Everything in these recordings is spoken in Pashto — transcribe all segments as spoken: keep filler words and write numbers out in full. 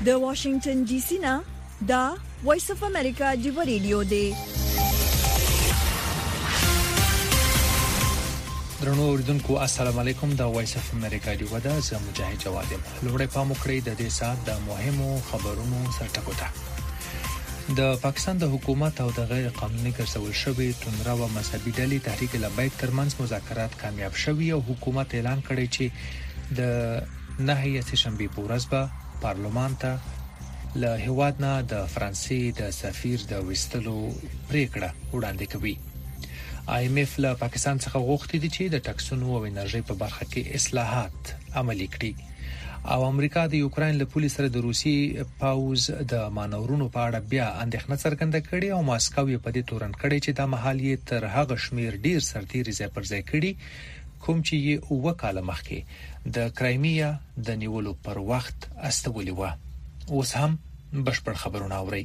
د واشنگټن ډي سي نه دا وایس اف امریکا دی ریډیو دی. درنو اوریدونکو السلام علیکم. دا وایس اف امریکا دی ودا زه مجاهد جواد یم. لوړې پام وکړئ د دې سات د مهمو خبرونو سرټکوټه. د پاکستان د حکومت او د غیر قانوني ګرځول شوی تندرا او مذهبي ډلې تحریک لبیک ترمنځ مذاکرات کامیاب شوي او حکومت اعلان کړی چې د نهه شنبه په ورځ به پارلمان ته له هیواد نه د فرانسې د سفیر د وستلو پریکړه وړاندې کوي. آی ایم اف له پاکستان څخه غوښتي دي چې د ټکسونو او انرژي په برخه کې اصلاحات عملي کړي او امریکا د یوکرين له پولیس سره د روسي پاوز د مانورونو په اړه بیا اندېښنه څرګنده کړې او ماسکو یې په دې تورن کړی چې د محل یې تر هغه شمیر ډیر سرتیري ځای پر ځای کړي کوم چې یې اوه کاله مخکې د کرایمیا د نیولو پر وخت استولې و. اوس هم بشپړ خبرونه اورئ.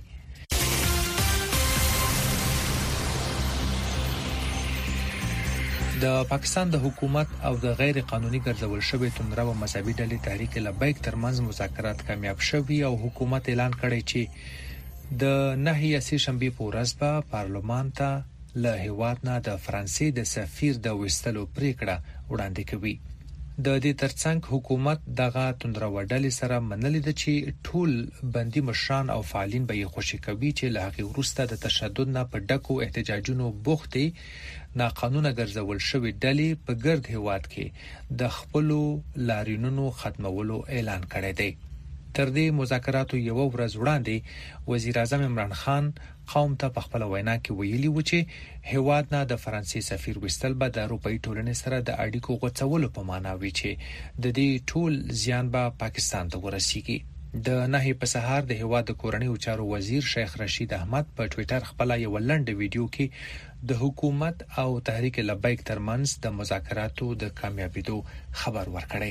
د پاکستان د حکومت او د غیر قانوني ګرځول شوی تندرا او مذهبي ډلې تحریک لبیک ترمنځ مذاکرات کامیاب شوي او حکومت اعلان کړی چې د نهه شنبه په ورځ به پارلمان ته له هیواد نه د فرانسې د سفیر د وستلو پریکړه وړاندې کوي. د دې ترڅنګ حکومت دغه تندرا وډلې سره منلې ده چې ټول بندي مشران او فعالین به یې خوشی کوي چې له هغه وروسته د تشدد نه په ډکو احتجاجونو بوختي ناقانونه ګرځول شوی ډلې په ګرد هیواد کې د خپلو لاریونونو ختمولو اعلان کړی دی. تر دې مذاکراتو یو ورځ وړاندې وزیر اعظم عمران خان قوم ته په خپل وینا کې ویلي و چې هیواد نه د فرانسې سفیر وستل به د اروپאי ټولنې سره د اړیکو غوڅولو په معنا وي چې د دې ټول زیان به پاکستان ته ورسیږي. د نهي په سهار د هیواد د کورنۍ چارو وزیر شیخ رشید احمد په ټوئیټر خپل یو لنډ ویډیو کې د حکومت او تحریک لبیک ترمنځ د مذاکراتو د کامیابیدو خبر ورکړی.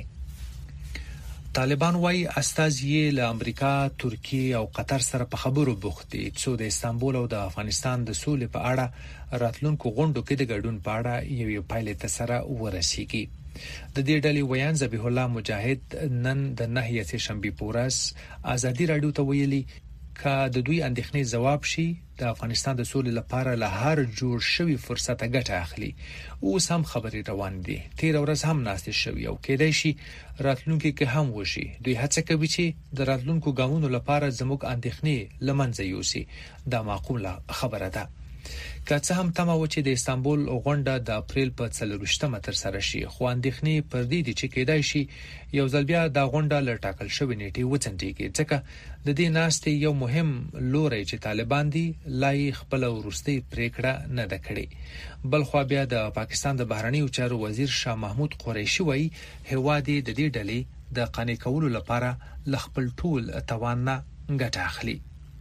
طالبان وايي استازي له امریکا، ترکیه او قطر سره په خبرو بوخت دي چې د استانبول او د افغانستان د سولې په اړه راتلونکو غونډو کې د ګډون په اړه یو یو پایلې ته سره ورسیږي. د دې ډلې ویان ذبیح الله مجاهد نن د نهه شنبه په ورځ ازادي رادیو ته ویلي که د دوی اندېښنې ځواب شي د افغانستان د سولې لپاره له هر جوړ شوی فرصت ګټه اخلي. اوس هم خبرې روان دي. تیر ورځ هم ناستې شوی او کېدای شي راتلونکي کې هم وشي. دوی هڅه کوي چې د راتلونکو ګامونو لپاره زموږ اندېښنې لمنځه یوسي. دا معقوله خبره ده. که څه هم تمه و چې د استانبول غونډه د اپریل په څلرویشتمه تر سره شي، خو اندېښنې پر دې دي چې کېدای شي یو ځل بیا د غونډه له ټاکل شوې نیټې وڅنډيږي ځکه د دې ناستې یو مهم لوري چې طالبان دي لای خپل ورستي پریکړه نه ده کړې. بل خو بیا د پاکستان د بهرنیو چارو وزیر شاه محمود قریشي وایي هوادي د دې ډلې د قانع کولو لپاره ل خپل ټول توان نه ګټه اخلي.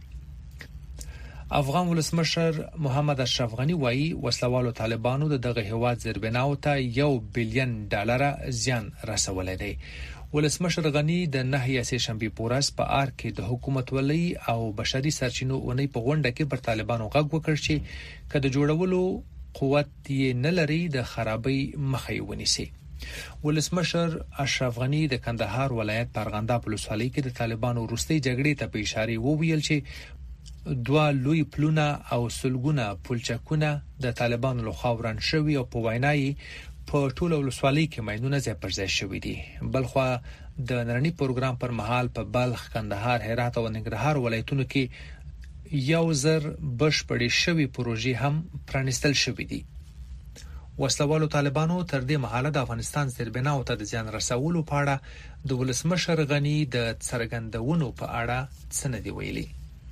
افغان ولسمشر محمد اشرف غنی وایي وسلوالو طالبانو د دغه هواد زیربناو ته یو بلین ډالر زیان رسولای دی. ولسمشر غنی د نهه شنبه په ورځ په آر کې د حکومت ولی او بشري سرچینو اونۍ په غونډه کې پر طالبانو غږ وکړ چې کله جوړولو قوت یې نه لري د خرابۍ مخه ونیسي. ولسمشر اشرف غنی د کندهار ولایت پرغنده ولسوالۍ کې د طالبانو وروستي جګړې ته په اشاره وویل چې دوا لوی پلونه او سلګونه پلچکونه د طالبانو لخوا وران شوی او په وینای په ټول ولسوالۍ کې ماینونه ځای پر ځای شوی دي. بلخو د نړۍ پروګرام پر مهال په بلخ، کندهار، هرات او ننګرهار ولایتونو کې یو زر بشپړې شوی پروژې هم پرانستل شوې دي. وسلوالو طالبانو تر دې مهاله د افغانستان زیربناو ته د زیان رسولو په اړه د ولسمشر غنی د څرګندونو په اړه څه نه دی ویلي.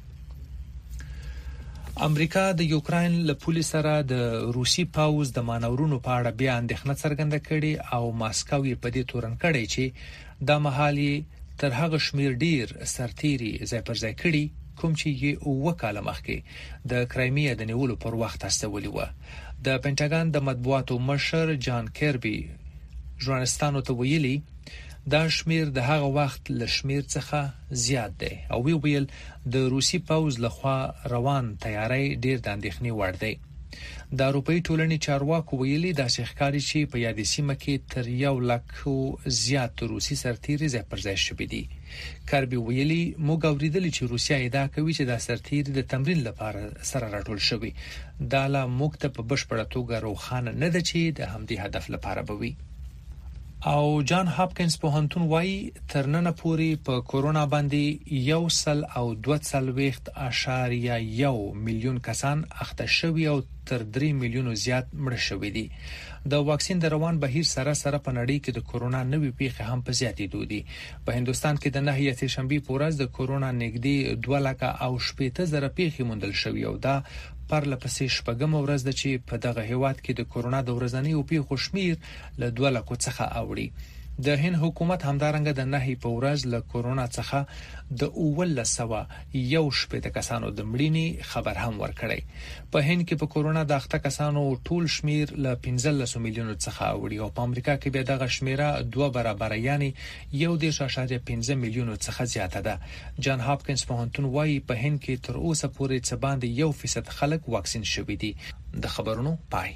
امریکا د یوکرين له پولیس سره د روسي پاوز د مانورونو په اړه بیا اندېښنه څرګنده کړې او ماسکو یې په دې تورن کړی چې د محلي تر هغه شمیر ډیر سرتیري ځای پر ځای کړي کوم چې یې اوه کاله مخکې د کرایمیا د نیولو پر وخت استولې و. د پینټاګان د مطبوعاتو مشر جان کیربي ژورنالستانو ته ویلي دا شمیر د هغه وخت له شمیر څخه زیات دی او وی ویل د روسي پاوز لخوا روان تیاری ډیر د اندېښنې وړ دی. د اروپאי ټولنې چارواکو ویلي د ښکاری چې په یادې سیمه کې تر یو لک زیات روسي سرتیري ځای پر ځای شوي دي. کاربي ویلي موږ اوریدلی چې روسیا ادعا کوي چې د سرتیري د تمرین لپاره سره راټول شوی. دا لا موږ ته په بشپړه توګه روښانه نه ده چې د همدې هدف لپاره به وي. او جان هاپکینز پوهنتون وايي تر نن پورې په کورونا باندې یو سل او دوه څلوېښت اعشاریه یو میلیون کسان اخته شوي او تر درې میلیونو زیات مړه شوي دي. د واکسین د روان بهیر سره سره په نړۍ کې د کورونا نوې پیښې هم په زیاتېدو دي. په هندستان کې د نهه یې شنبه په ورځ د کورونا نږدې دوه لک او شپږ زره پیښې موندل شوې او دا پر لپسې شپږم ورځ ده چې په دغه هیواد کې د کورونا د ورځنیو پیښو شمیر له دوه لکو څخه اوړي. د هند حکومت همدارنګه د نهي په ورځ له کورونا څخه د اول سوا یو شپږ کسانو د مړینې خبر هم ورکړی. په هند کې په کورونا د اخته کسانو ټول شمیر له پنځلس میلیونو څخه اوړي او په امریکا کې به دغه شمیره دوه برابر یعنی یو دېرش اعشاریه پنځه میلیونو څخه زیاته ده. جان هاپکینز پوهنتون وايي په هند کې تر اوسه پورې څه باندې یو فیصد خلک واکسین شوي دي. د خبرونو پای.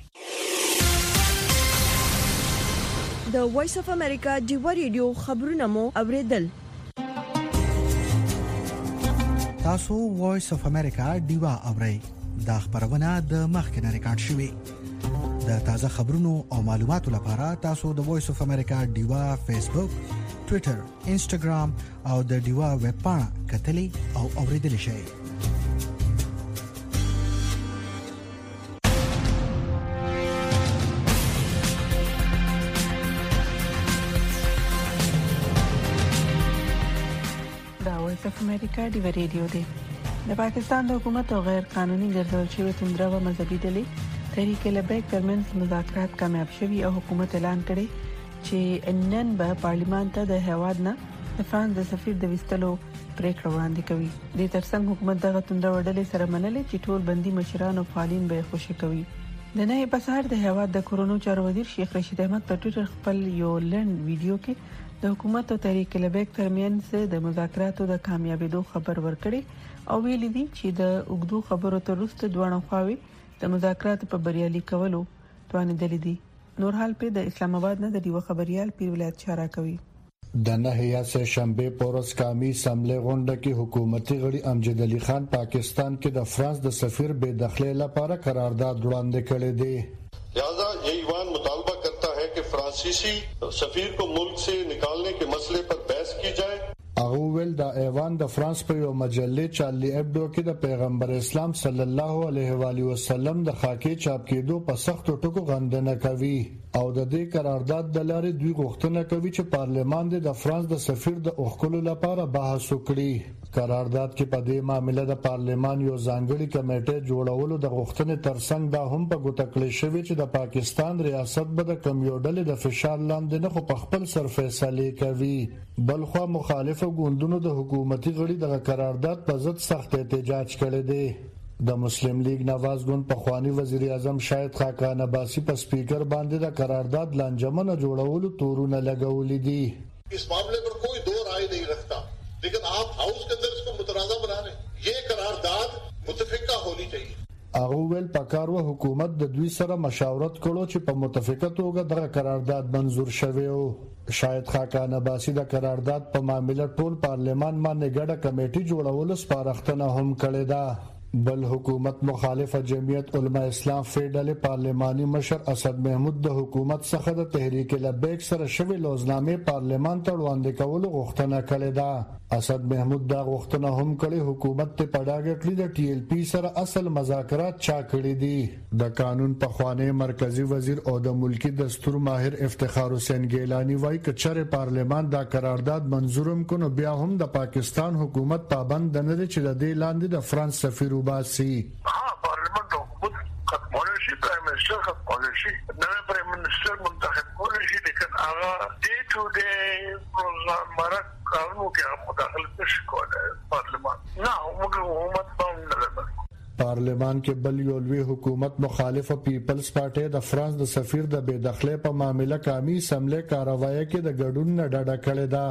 د وایس اف امریکا ډیوا ریډیو خبرونه مو اوریدل. تاسو وایس اف امریکا ډیوا اورئ. دا خبرونه د مخکنه ریکارډ شوې. د تازه خبرونو او معلوماتو لپاره تاسو د وایس اف امریکا ډیوا فیسبوک، ټوئیټر، انسټاګرام او د ډیوا ویب پاڼه کتلې او اوریدل شئ. اف امریکا ډیوا ریډیو دی. د پاکستان د حکومت او غیر قانوني ګرځول شوی توندره و مذهبي ډلې تحریک لبیک ترمنځ مذاکرات کامیاب شوي او حکومت اعلان کړی چې نن به پارلیمان ته د هیواد نه د فرانس د سفیر د وستلو پریکړه وړاندې کوي. د ترڅنګ حکومت دغه توندره ډلې سره منلې چې ټول بندي مشران او فعالین به خوشي کوي. د نه په سهار د هیواد د کورونا چارو وزیر شیخ رشید احمد په ټوئیټر خپل یو لنډ ویډیو کې د حکومت او تحریک لبیک ترمنځ د مذاکراتو د کامیابیدو خبر ورکړي او ویلي دي چې د اوږدو خبرو تر وروسته دوه خواوې د مذاکراتو په بریالي کولو توانیدلې دي. نور حال په د اسلام آباد نه د دیو خبريال پیر ولایت چارا کوي. د نهه سه شنبه پورس کامی سملې غونډه کې حکومتي غړي امجد علي خان پاکستان کې د فرانس د سفیر بے دخلي لپاره قرارداد وړاندې کړی دی. لہذا یہ ایوان مطالبہ کرتا ہے کہ فرانسیسی سفیر کو ملک سے نکالنے کے مسئلے پر بحث کی جائے. هغه ویل د ایوان د فرانس په یو مجله چارلی ابدو کې د پیغمبر اسلام صلی الله علیه و علیه وسلم د خاکې چاپ کېدو په سختو ټکو غندنه کوي او د دې قرارداد د لارې دوی غوښتنه کوي چې پارلمان د فرانس د سفیر د اوښکلو لپاره بحث وکړي. قرارداد کې په دې معاملې د پارلمان یو ځانګړي کمیټه جوړولو د غوښتنې ترڅنګ دا هم په ګوته کړی شوی چې د پاکستان ریاست به د کمیوډلې د فشار لاندې نه خو په خپل سر فیصله کوي. بلخوا مخالف ګوندونو د حکومتي غړي د قرارداد په ضد سخت احتجاج کړی دی. د مسلم لیگ نواز ګوند په خوانی وزیر اعظم شاهد خاقان عباسی په سپیکر باندې د قرارداد لانجمنه جوړولو تورونه لګولې دي. اس معاملے پر کوئی دو رائے نہیں رکھتا لیکن آپ ہاؤس کے اندر اس کو متنازع بنا رہے ہیں. یہ قرارداد متفقہ ہونی چاہیے. هغه ویل پکارو حکومت د دوی سره مشاورت کړو چې په متفقه توګه دغه قرارداد منزور شوی او شاهد خاقان عباسی د قرارداد په معاملې ټول پارلمان باندې ګډه کمیټه جوړولو سپارښتنه هم کړې ده. بل حکومت مخالفه جمعیت علماء اسلام فیډرال پارلماني مشر اسد محمود د حکومت څخه د تحریک لبیک سره شوی لوزنامې پارلمان ته وړاندې کولو غوښتنه کړې ده. اسد محمود دا غوښتنه هم کړې حکومت ته پډاګه کړی د ټي ال پی سره اصل مذاکرات چا کړی دي. د قانون په خوانه مرکزی وزیر او د ملکی دستور ماهر افتخار حسین ګیلانی وایي چې چېرې پارلمان دا قرارداد منظورم کړي بیا هم د پاکستان حکومت پابند نه دي چې د دې لاندې د فرانس سفیر وباسي. ها پارلیمان د حکومت ختمول شي پرایم منسٹر ختمول شي نوې پرایم منسٹر منتخب کول شي لیکن هغه ډے ټو ډے پروګرام مرک قانون کې مداخلت نشي کولای پارلیمان نه موږ حکومت باندې نه. پارلمان کې بل یو لوی حکومت مخالفه پیپلز پارټي د فرانس د سفیر د بے دخلي په معاملې قومي سملې کاروایی کې د ګډون نه ډډه کړې ده.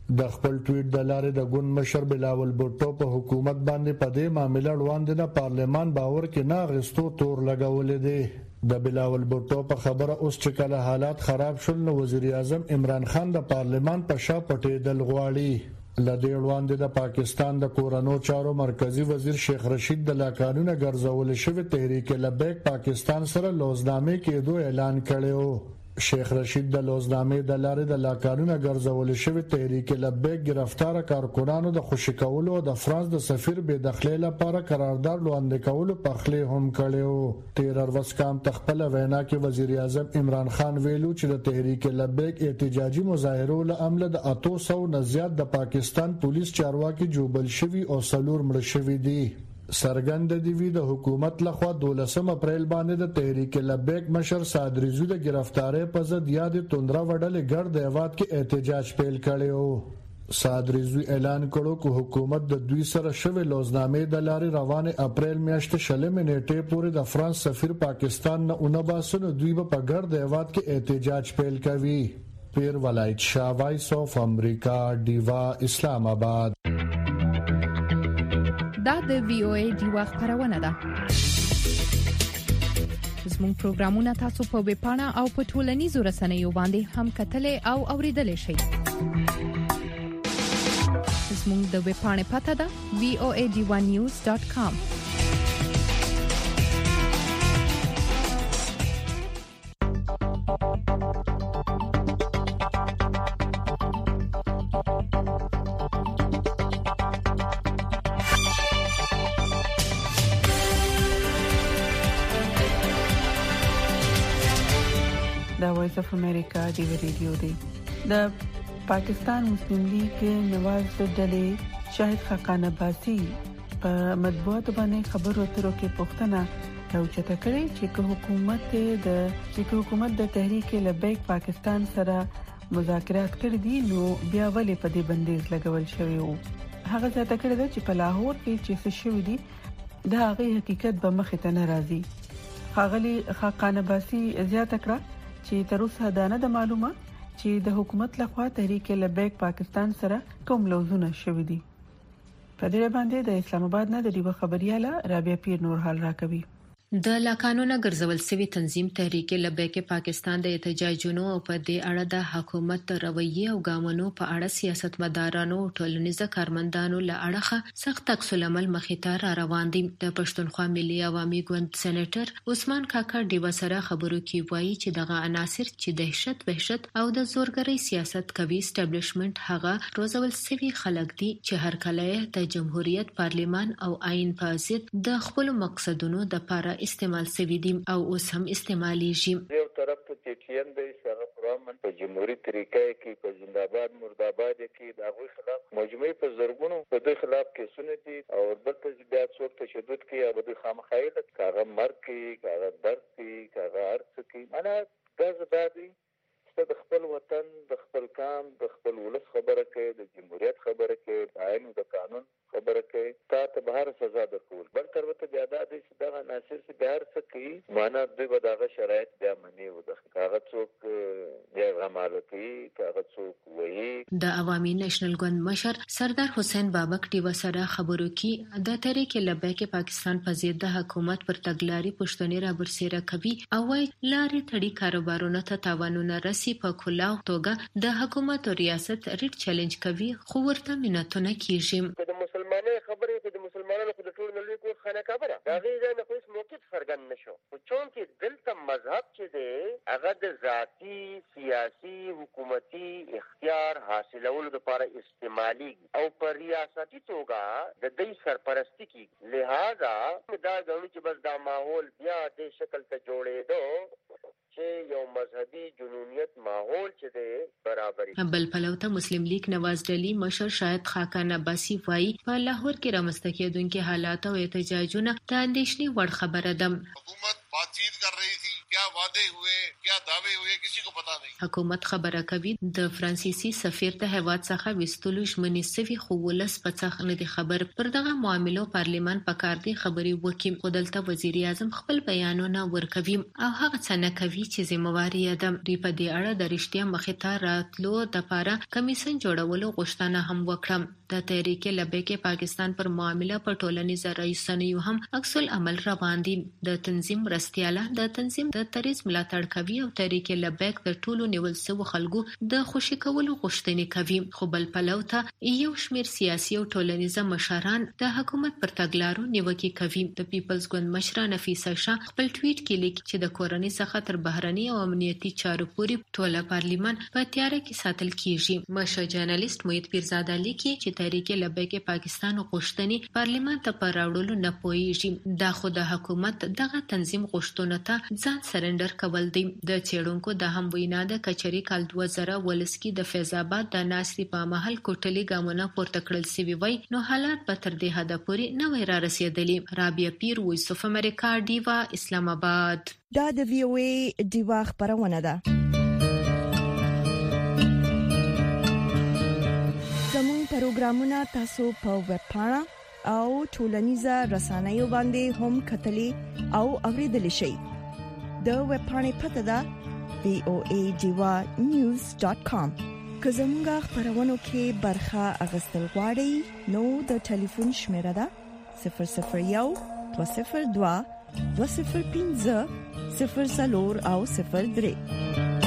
د خپل ټویټ د لارې د ګوند مشر بلاول بوټو په حکومت باندې په دې معاملې وړاندې د پارلمان باور کې نه غستو تور لګولې دي د بلاول بوټو په خبره اوس چې کله حالات خراب شول نو وزیر اعظم عمران خان د پارلمان په شا پټېدل غواړي لدې وړاندې د پاکستان د کورونو چارو مرکزی وزیر شیخ رشید د لاکانونه ګرځول شوی تحریک لبیک پاکستان سره لوزنامې کېدو اعلان کړو شیخ رشید د لوزنامې د لارې د لاکانونه ګرځول شوی تحریک لبیک گرفتار کارکونانو د خوشی کولو د فرانس د سفیر بې دخلۍ لپاره قرارداد لاندې کولو په خله هم کړو تیر ورځ کام تخپل وینا کې وزیر اعظم عمران خان ویلو چې د تحریک لبیک احتجاجي مظاهرو له عمله د اتو سو نه زیات د پاکستان پولیس چارواکي جوبل شوی او سلور مړ شوی دي سرګند دی وی د حکومت لخوا دولسم اپریل باندې د تحریک لبیک مشر سعد رضوی د گرفتاری په ضد یاد توندرا وډلې ګرد هیواد کې احتجاج پیل کړو سعد رضوی اعلان کړو چې حکومت د دوی سره شوی لوزنامې د لارې روانه اپریل میاشتې شلمې نیټې پورې د فرانس سفیر پاکستان نه اونباسنو دوی په ګرد هیواد کې احتجاج پیل کوي پیر ولایت شاه وایس اف امریکا دیوا اسلام آباد دا د وی او ای دی وخت خبرونه ده زموږ پروګرامونه تاسو په ویب پاڼه او په ټولنیزو رسنیو باندې هم کتلې او اوریدلې شئ زموږ د ویب پاڼې پته ده وی او ای دی ون نیوز ډاٹ کام وایس اف امریکا دی ریډیو دی د پاکستان مسلم لیگ نواز ډلې شاهد خاقان عباسی په مطبوعات باندې خبرو اترو کې پوښتنه راوچته کړې چې حکومت د چې حکومت د تحریک لبیک پاکستان سره مذاکرات کړې دي نو بیا ولې په دې بندیز لګول شوی وو هغه ځکه کړی چې په لاهور کې چې څه شوی دي دا هغه حقیقت به مخ ته نه راځي خاغلی خاقان عباسی زیاته کړه چې تر اوسه دا نه د معلومه چې د حکومت لخوا تحریک لبیک پاکستان سره کوم لوزونه شوې دي په دې باندې د اسلام آباد نه د دیو خبرياله رابعه پیر نور حال راکوي د لاکانونه ګرځول سوي تنظیم تحریک لبیک پاکستان د احتجاجونو او په دې اړه د حکومت رویه او ګامونو په اړه سیاستمدارانو او ټولنیزه کارمندانو له اړخه سخت عکس العمل مخې ته را روان دي د پښتونخوا ملي عوامي ګوند سېنیټر عثمان کاکا دیو سره خبرو کې وایي چې دغه عناصر چې دهشت وحشت او د زورګرۍ سیاست کوي اسټابلیشمنت هغه روزول سوي خلک دي چې هر کله د جمهوریت پارلیمان او آئین په ضد د خپل مقصدونو د لپاره استعمال شوی دي او اوس هم استعماليږي یو طرف ته چې ټین د شغه پرامن په جمهوریت طریقې کې په زنده‌باد مرداباد کې د هغوی خلاف مجموعي په زرګونو په دې خلاف کیسونه دي او بل ته بیا څوک تشدد کوي او د خامخایله کاغه مرګ کوي کاغه درد کوي کاغه ارڅ کوي معنا دا زدادي د خپل وطن د خپل قام د خپل ولس خبره کوي د جمهوریت خبره کوي د آئین د قانون خبره کوي تا ته بهر سزا درکول بل تر وته بیا د دې دغه ناصر سي بهر څه کوي معنا دوی به دغه شرایط بیا منی و د کاغذ څوک بیا غماله کوي کاغذ څوک وایي د عوامي نېشنل ګوند مشر سردار حسین بابک ټیو سره خبرو کې د تحریک لبیک پاکستان په ضد د حکومت پر تګلاري پښتنې را برسېره کوي او وايي لارې تړي کاروبارونه ته تاوانونه رسي په کلاو توګه د حکومت او ریاست ریټ چیلنج کوي خو ورته مناتونه کیږي د مسلمانانو خبرې په د مسلمانانو په ټول نړۍ کې خانه خبره دا غیر نه کوم موقف فرګن نشو او چون کې دلته مذهب چې دی هغه د ذاتی سیاسي حکومتي اختیار حاصلولو لپاره استعمالي او پر ریاستي توګه د دې سرپرستی کی لہذا دا غوړي چې بس دا ماحول بیا د شکل ته جوړېدو چې یو مذهبي جنونیت ماحول چې دی برابرۍ بل پلوته مسلم لیگ نواز ډلی مشر شاهد خاقان عباسی وايي په لاهور کې رامنځته کېدونکو حالات او احتجاجونه د اندېښنې وړ خبره ده حکومت بات چیت کر رہی تھی کیا وعدے ہوئے हुए, क्या दावे हुए, किसी को पता नहीं. حکومت خبره کوي د فرانسیسي سفیر ته هواد څخه وستلو ژمنې سوي خو ولس په څخه نه دي خبر. پر دغه معاملو پارلیمان په کار دی خبرې وکړي. خو دلته وزیر اعظم خپل بیانونه ورکوي او هغه څه نه کوي چې ذمہواري ده. دوی په دې اړه د رښتیا مخې ته راتلو لپاره کمیسن جوړولو غوښتنه هم وکړه. د تحریک لبیک پاکستان پر معاملې په ټولنیزو رئیسانو هم عکس العمل روان دي. د تنظیم مرستیاله د تنظیم د تریز ملاتړ کوي او تحریک لبیک د ټولو نیول شوو خلکو د خوشی کولو غوښتنې کوي. خو بل پلو ته یو شمېر سیاسي او ټولنیزه مشران د حکومت پر تګلارو نیوکه کوي. د پیپلز ګوند مشره نفیسه شاه خپل ټویټ کې لیکي چې د کورنۍ څخه تر بهرني او امنیتي چارو پورې ټوله پارلیمان په تیاره کې ساتل کیږي. مشر جرنالست موحد پیرزاده لیکي چې تحریک لبیک پاکستان غوښتنې پارلیمان ته پر راوړلو نه پوهیږي. دا خو د حکومت دغه تنظیم غوښتنو ته ځان سرندر کول دي. د چېړونکو د هم وینا د کچري کال دوه زره ولس کې د فیض آباد د ناصری په محل کوټلي ګامونه پورته کړل سوي وای نو حالات به تر دې حد پورې نه وای را رسیدلی. رابعه پیر، وایس اف امریکا، ډیوا، اسلام آباد. دا د وی او ای ډیوا خبرونه ده. زموږ پروګرامونه تاسو په ویب پاڼه او ټولنیزه رسنیو باندې هم کتلی او اوریدلی شئ. د ویب پاڼې پته ده وی او ای ډیوا نیوز ډاٹ کام. که زموږ خبرونو کې برخه اغوستل غواړئ نو د ټلیفون شمیره ده صفر صفر یو دوه صفر دوه دوه صفر پنځه صفر څلور او صفر درې.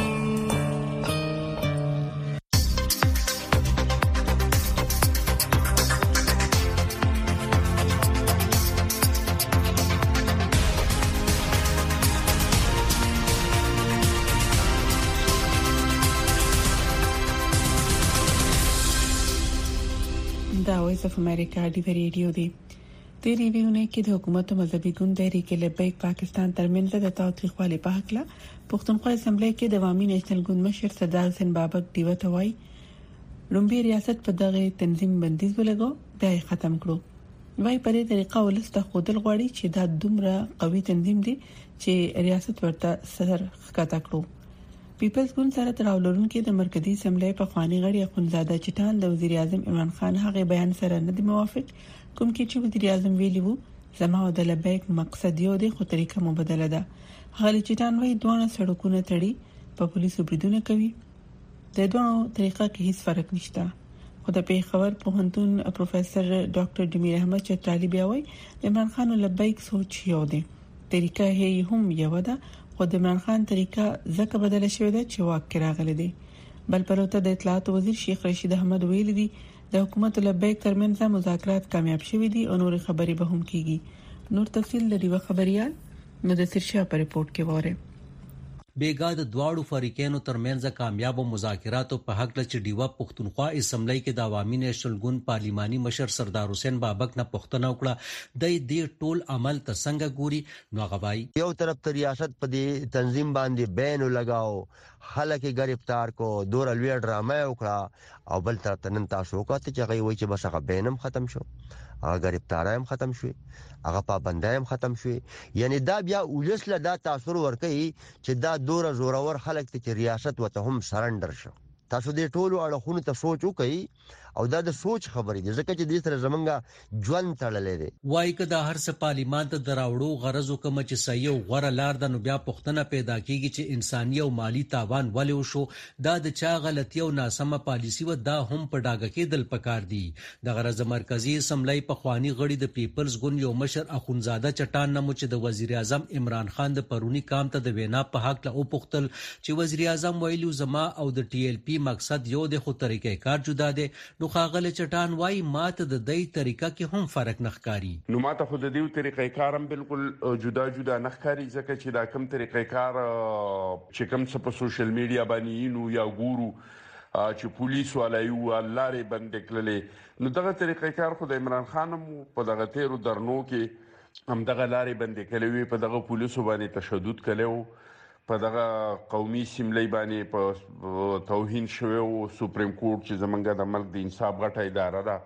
دا وایس اف امریکا دی ریډیو دی. د ریویونه کې د حکومت مذهبي ګوند تحریک لبیک پاکستان ترمنځ د تاوتریخوالي په حق لا پښتونخوا اسمبلی کې د عوامي نېشنل ګوند مشر سردار حسین بابک دیوه توای لومبي ریاست په دغه تنظیم بندیز ولګو بیا ختم کړو. وای په دې طریقه ولسته خودل غواړي چې دا دومره قوي تنظیم دی چې ریاست ورته سر ښکته کړو. پیپلز ګوند سره تراولرون کې د مرکزی اسمبلی په خواني غړي اخونزاده چټان د وزیر اعظم عمران خان هغه بیان سره نه دی موافق، کوم کې چې وزیر اعظم ویلی وو زما او د لبیک مقصد یو دی خو طریقه مبادله ده. هغه چټان وایي دوه سړکونه تړي په پولیسو بریدونه کوي. د دوه طریقه کې هیڅ فرق نشته. خو د پیښور پوهنتون پروفیسور ډاکټر ډمیر احمد چترالی بیا وایي عمران خان او لبیک سوچ یو دی، طریقه یې هم یو ده، خو د عمران خان طریقه ځکه بدله شوې ده چې واک کې راغلي دي. بل پروته د اطلاعات وزیر شیخ رشید احمد ویلي دي د حکومت لبیک ترمنځ مذاکرات کامیاب شوي دي او نور خبرې به هم کیږي. نور تفصیل لري و خبريال نو د سرشا په ریپورت کې وره. بیګا د دواړو فریقینو ترمنځ کامیاب مذاکراتو په حق لچ ډیوا پښتونخوا اسمبلی کې د عوامي نېشنل ګوند پارلیماني مشر سردار حسین بابک نه پښتنه وکړه د دې ټول عمل ته څنګه ګوري. نو غوای یو طرف ته ریاست په دې تنظیم باندې بین لگاو، خلک گرفتار کو، دور لوی ډرامه وکړه، او بل طرف ته نن تاسو وکړه چې هغه وایي چې بس هغه بینم ختم شو، هغه گرفتارای هم ختم شوی، هغه پابندای هم ختم شوی. یعنی دا بیا ولس له دا تاثیر ورکړي چې دا دور زورور خلک ته ریاست وته هم سرندر شو. تاسو دې ټولو اړخونو ته سوچ وکړئ او دا د سوچ خبرې دي ځکه چې دې سره زمونږه ژوند تړلې دي. وای که دا هر څه پارلیمان ته دراوړو غرض وکم چې صحیح او غوړه لار د نو بیا پښتنه پیدا کیږي چې انساني او مالی تاوان ولې وشو، دا د چا غلطي او ناسمه پالیسی و دا هم په ډاګه کې دل پکار دي. د غرض مرکزی اسمبلی په خواني غړي د پیپلز ګوند یو مشر اخونزاده چټان نمو چې د وزیر اعظم عمران خان د پرونی کام ته د وینا په حق له او پختل چې وزیر اعظم ویلو زما او د ټي ایل پی مقصد یو د خو طریقې کار جدا دي. نو خاغله چټان وای ماته د دې طریقه کې هم فرق نخکاری. نو ماته خو د دې طریقې کار هم بالکل جدا جدا نخکاری ځکه چې دا کم طریقې کار چې کم څه په سوشل میډیا باندې نو یا ګورو چې پولیس ولایو لارې بند کړلې، نو دغه طریقې کار خو د عمران خان په دغه تیرو درنو کې هم دغه لارې بند کړلې، په دغه پولیسو باندې تشدد کړلو، په دغه قومي اسمبلی باندې په توهین شوی او سپریم کورټ چې زمونږ د ملک د انصاف غټه اداره ده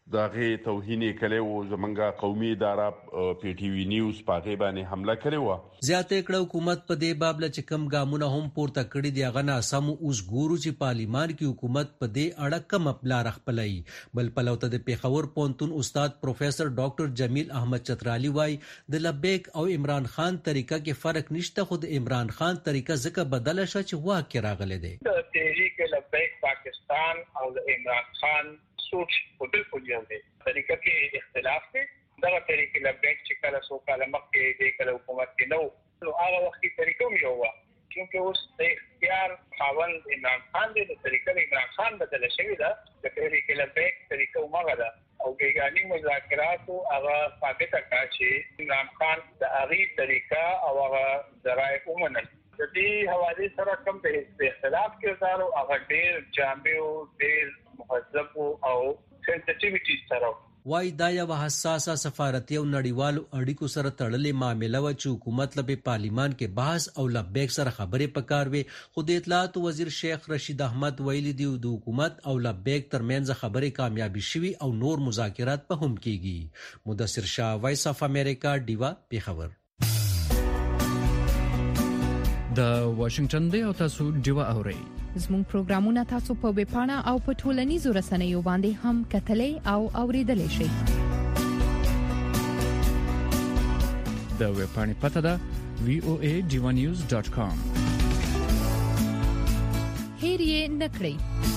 دغه توهین کړي او زمونږه قومي اداره پی ټي وی نیوز پاغه باندې حمله کړې و. زیاته کړه حکومت په دې بابل چې کم ګامونه هم پورته کړی دی غنا سم اوس ګورو چې پارلیمان کې حکومت په دې اړه کم خپل خپلای. بل پلوته د پیښور پونتون استاد پروفیسور ډاکټر جمیل احمد چترالی وای د لبیک او عمران خان طریقه کې فرق نشته، خو د عمران خان طریقه ځکه بدله شو چې واقع راغله دی. د تحریک لبیک پاکستان او د عمران خان سوچ په بالکل یو دی، طریقه کې اختلاف دی. دغه طریقې لبیک چې کله څو کاله مخکې د کله حکومت کې نو نو هغه وخت کې طریقه یو و، چې اوس د اختیار خاوند عمران خان دی، د طریقې عمران خان بدل شوی ده. د طریقې لبیک طریقه ومغه ده او بیګانی مذاکرات هغه ثابت کړه چې عمران خان د هغه طریقه او هغه ذرایع ومنل. د دې حواله سره کوم د اختلاف کردار او هغه ډېر جامع او ډېر مهذب او سنسټیویټی سره وای دا یو حساسه سفارتي او نړیوالو اړیکو سره تړلې معاملې و چې حکومت لبه پارلیمان کې بحث او لبیک سره خبرې پکاروي. خو د اطلاعات وزیر شیخ رشید احمد ویلي دی د حکومت او لبیک ترمنځ خبرې کامیابی شوي او نور مذاکرات په هم کیږي. مدثر شاه، وایس اف امریکا، ډیوا، پیښور. د واشنگټن دی او تاسو ډیوا اورئ. زموږ پروګرامونه تاسو په ویب پاڼه او په ټولنیزو رسنیو باندې هم کتلې او اوریدلې شئ. د ویب پاڼې پته ده وی او ای ډیوا نیوز ډاٹ کام. هیر یې نکړئ.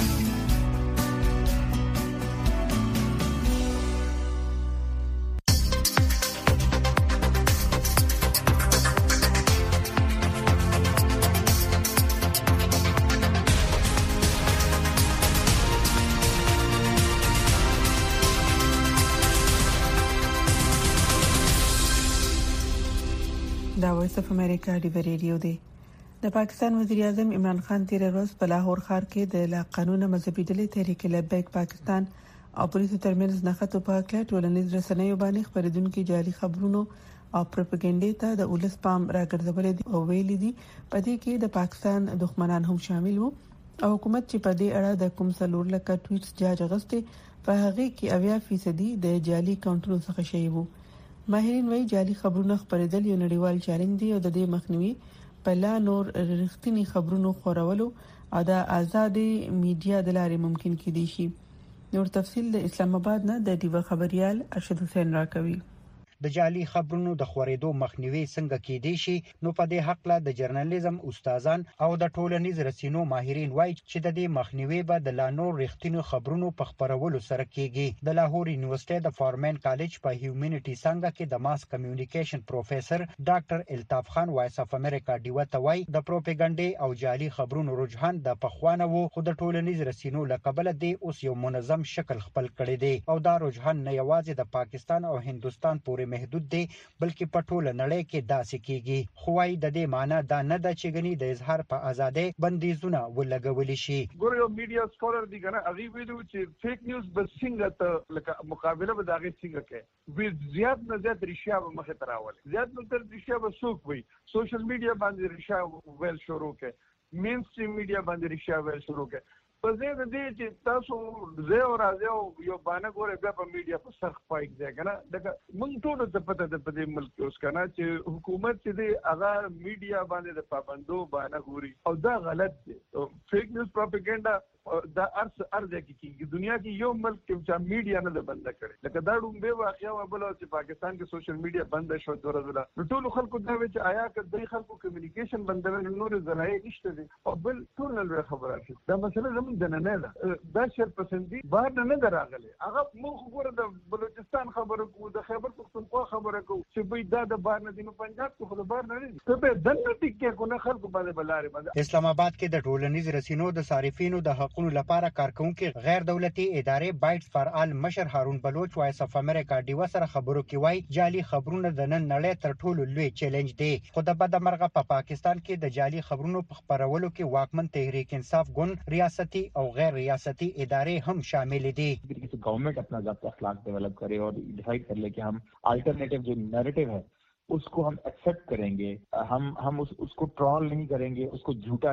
دا وایس اف امریکا دی ریډیو دی. د پاکستان وزیر اعظم عمران خان تیر ورځ په لاهور ښار کې د لا قانون مذهبي ډلې تحریک لبیک پاکستان او پولیسو ترمنځ نښته په اړه ټولنیز رسنیو باندې خبرېدونکو جعلي خبرونو او پروپاګاندا ته د ولس پام راګرځول دي او ویلي دي په دې کې د پاکستان دښمنان هم شامل وو او حکومت چې په دې اړه د کوم څلور لکه ټویټس جاج غسته په هغه کې اویا فیصد د جعلي کاونټونو څخه شوی وو. ماهرین وایي جعلي خبرونه خبرېدل یو نړیوال چیلنج دی او د دې مخنیوي په لا نور رښتینی خبرونو خورولو او د آزادي میډیا د لارې ممکن کېدی شي. نور تفصیل د اسلام آباد نه د دیو خبريال ارشد حسین راکوي. د جعلي خبرونو د خورېدو مخنیوي څنګه کېدی شي نو په دې حق له د جرنالیزم استادان او د ټولنیز رسنیو ماهرین وایي چې د دې مخنیوي به د لانور رښتینو خبرونو په خبرولو سره کېږي. د لاهور یونیورسيټي د فارمن کالج په هیومنټي څنګه کې د ماس کمیونیکیشن پروفیسور ډاکټر الطاف خان وایس اف امریکا ډیو ته وایي د پروپاګاندا او جعلي خبرونو رجحان د پخوانه وو، خو د ټولنیز رسنیو لقبل دی اوس یو منظم شکل خپل کړی دی او دا رجحان نه یوازې د پاکستان او هندستان پورې محدود دی بلکې په ټوله نړۍ کې داسې کیږي. خو وايي د دې معنی دا نه ده چې غني د اظهار په ازادۍ بندیزونه ولګول شي. ګور یو میډیا سکولر دی کنه هغه ویلو چې فیک نیوز به څنګه ته لکه مقابله به داغه څنګه کوي وی زیات نه زیات رښتیا به مخه تراول زیات نه تر رښتیا به سوق وي سوشل میډیا باندې رښتیا ویل شروع کړي مین سټریم میډیا باندې رښتیا ویل شروع کړي. په زه د دې چې تاسو زه او راځو یو باندې ګوره بیا په میډیا په سخت پایک ځای کنه دغه موږ ټول ته پته ده په دې ملک اوس کنه چې حکومت چې دی هغه میډیا باندې د پابندو باندې ګوري او دا غلط دی. فیک نیوز پروپاګاندا دا ارس ارزه کې دنیا کې یو ملک چې میډیا نه بند کړي لکه دا ډومبه واقعیا وبله چې پاکستان کې سوشل میډیا بند شو درزله نو ټول خلکو دا وی چې آیا که د خلکو کمیونیکیشن بندول نور ذرایع نشته دي او بل ټول نه خبره شي دا مسله زموږ د نه نه دا شر پسندي بهر نه دراغله هغه موږ ګوره د بلوچستان خبره کو د خیبر پختونخوا خبره کو چې به دا د بهر نه دي نو پنجاب کو خو بهر نه دي ته به دنه ټیکه کو نه خلکو باندې بلاره باندې. اسلام آباد کې د ټولنیز رسنیو د صارفینو د حقوقو لپاره کارکونکو غیر دولتي ادارې بایټس فار آل مشر هارون بلوچ وایس اف امریکا ډیو سره خبرو کې وایي جعلي خبرونه د نن نړۍ تر ټولو لوی چیلنج دی. خو د بدمرغه په پا پاکستان کې د جعلي خبرونو په خبرولو کې واکمن تحریک انصاف ګوند ریاستي او غیر ریاستي ادارې هم شامل دي. गवर्नमेंट अपना ज़ाब्ता अखलाक डेवलप करे और डिसाइड कर ले कि हम अल्टरनेटिव जो नैरेटिव है उसको हम एक्सेप्ट करेंगे, हम हम उस उसको ट्रोल नहीं करेंगे, उसको झूठा नहीं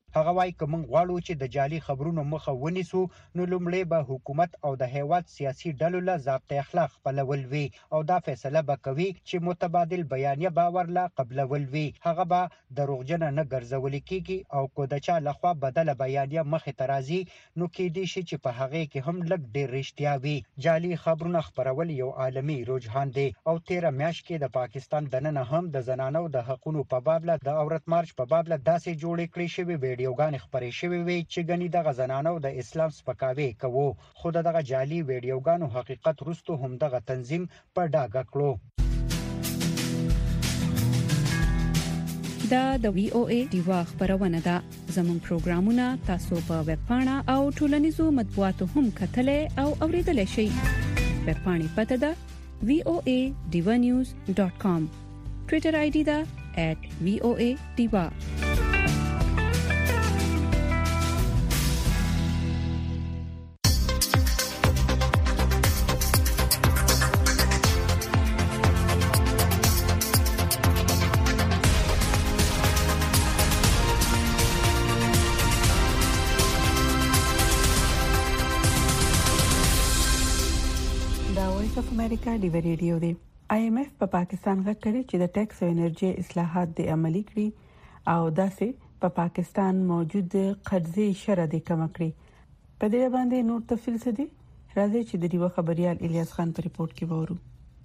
هغه وايي کوم غواړو چې د جعلي خبرونو مخه ونیسو نو لومړی به حکومت او د هیواد سیاسي ډلو له ضابط اخلاق خپلول وي او دا فیصله به کوي چې متبادل بیانیه باور لا قبلول وي. هغه به دروغجن نه ګرځول کیږي او کو د چا لخوا بدله بیانیه مخه ترازی نو کې دي چې په هغه کې هم لږ ډېر رښتیا وي. جعلي خبرونه خپرول یو عالمي رجحان دی او تیر میاشت کې د پاکستان دننه هم د زنانو د حقوقو په باب له د اورت مارچ په باب له داسې جوړې کړې شوی ویډیوګانې خپرې شوی وي چې غني د زنانو د اسلام سپکاوي کوي. خو دغه جعلي ویډیوګانو حقیقت رستو هم دغه تنظیم په ډاګه کړو. دا د وی او ای دیوا خبرونه ده. زموږ پروګرامونه تاسو په ویب پاڼه او ټولنیزو مطبوعاتو هم کتلای او اوریدلای شئ. ویب پاڼې پته ده وی او ای diva news dot com. ټوئیټر آی ډي ده at v o a diva. امریکا دی ریډیو دی. آی ایم ایف په پاکستان غږ کړي چې د ټیکس او انرژي اصلاحات د عملي کړي او داسې په پا پاکستان موجود قرضې شره د کم کړي. په دې باندې نور تفصیل څه دي؟ راځي چې د دیو خبريال الیاس خان په ریپورت کې وورو.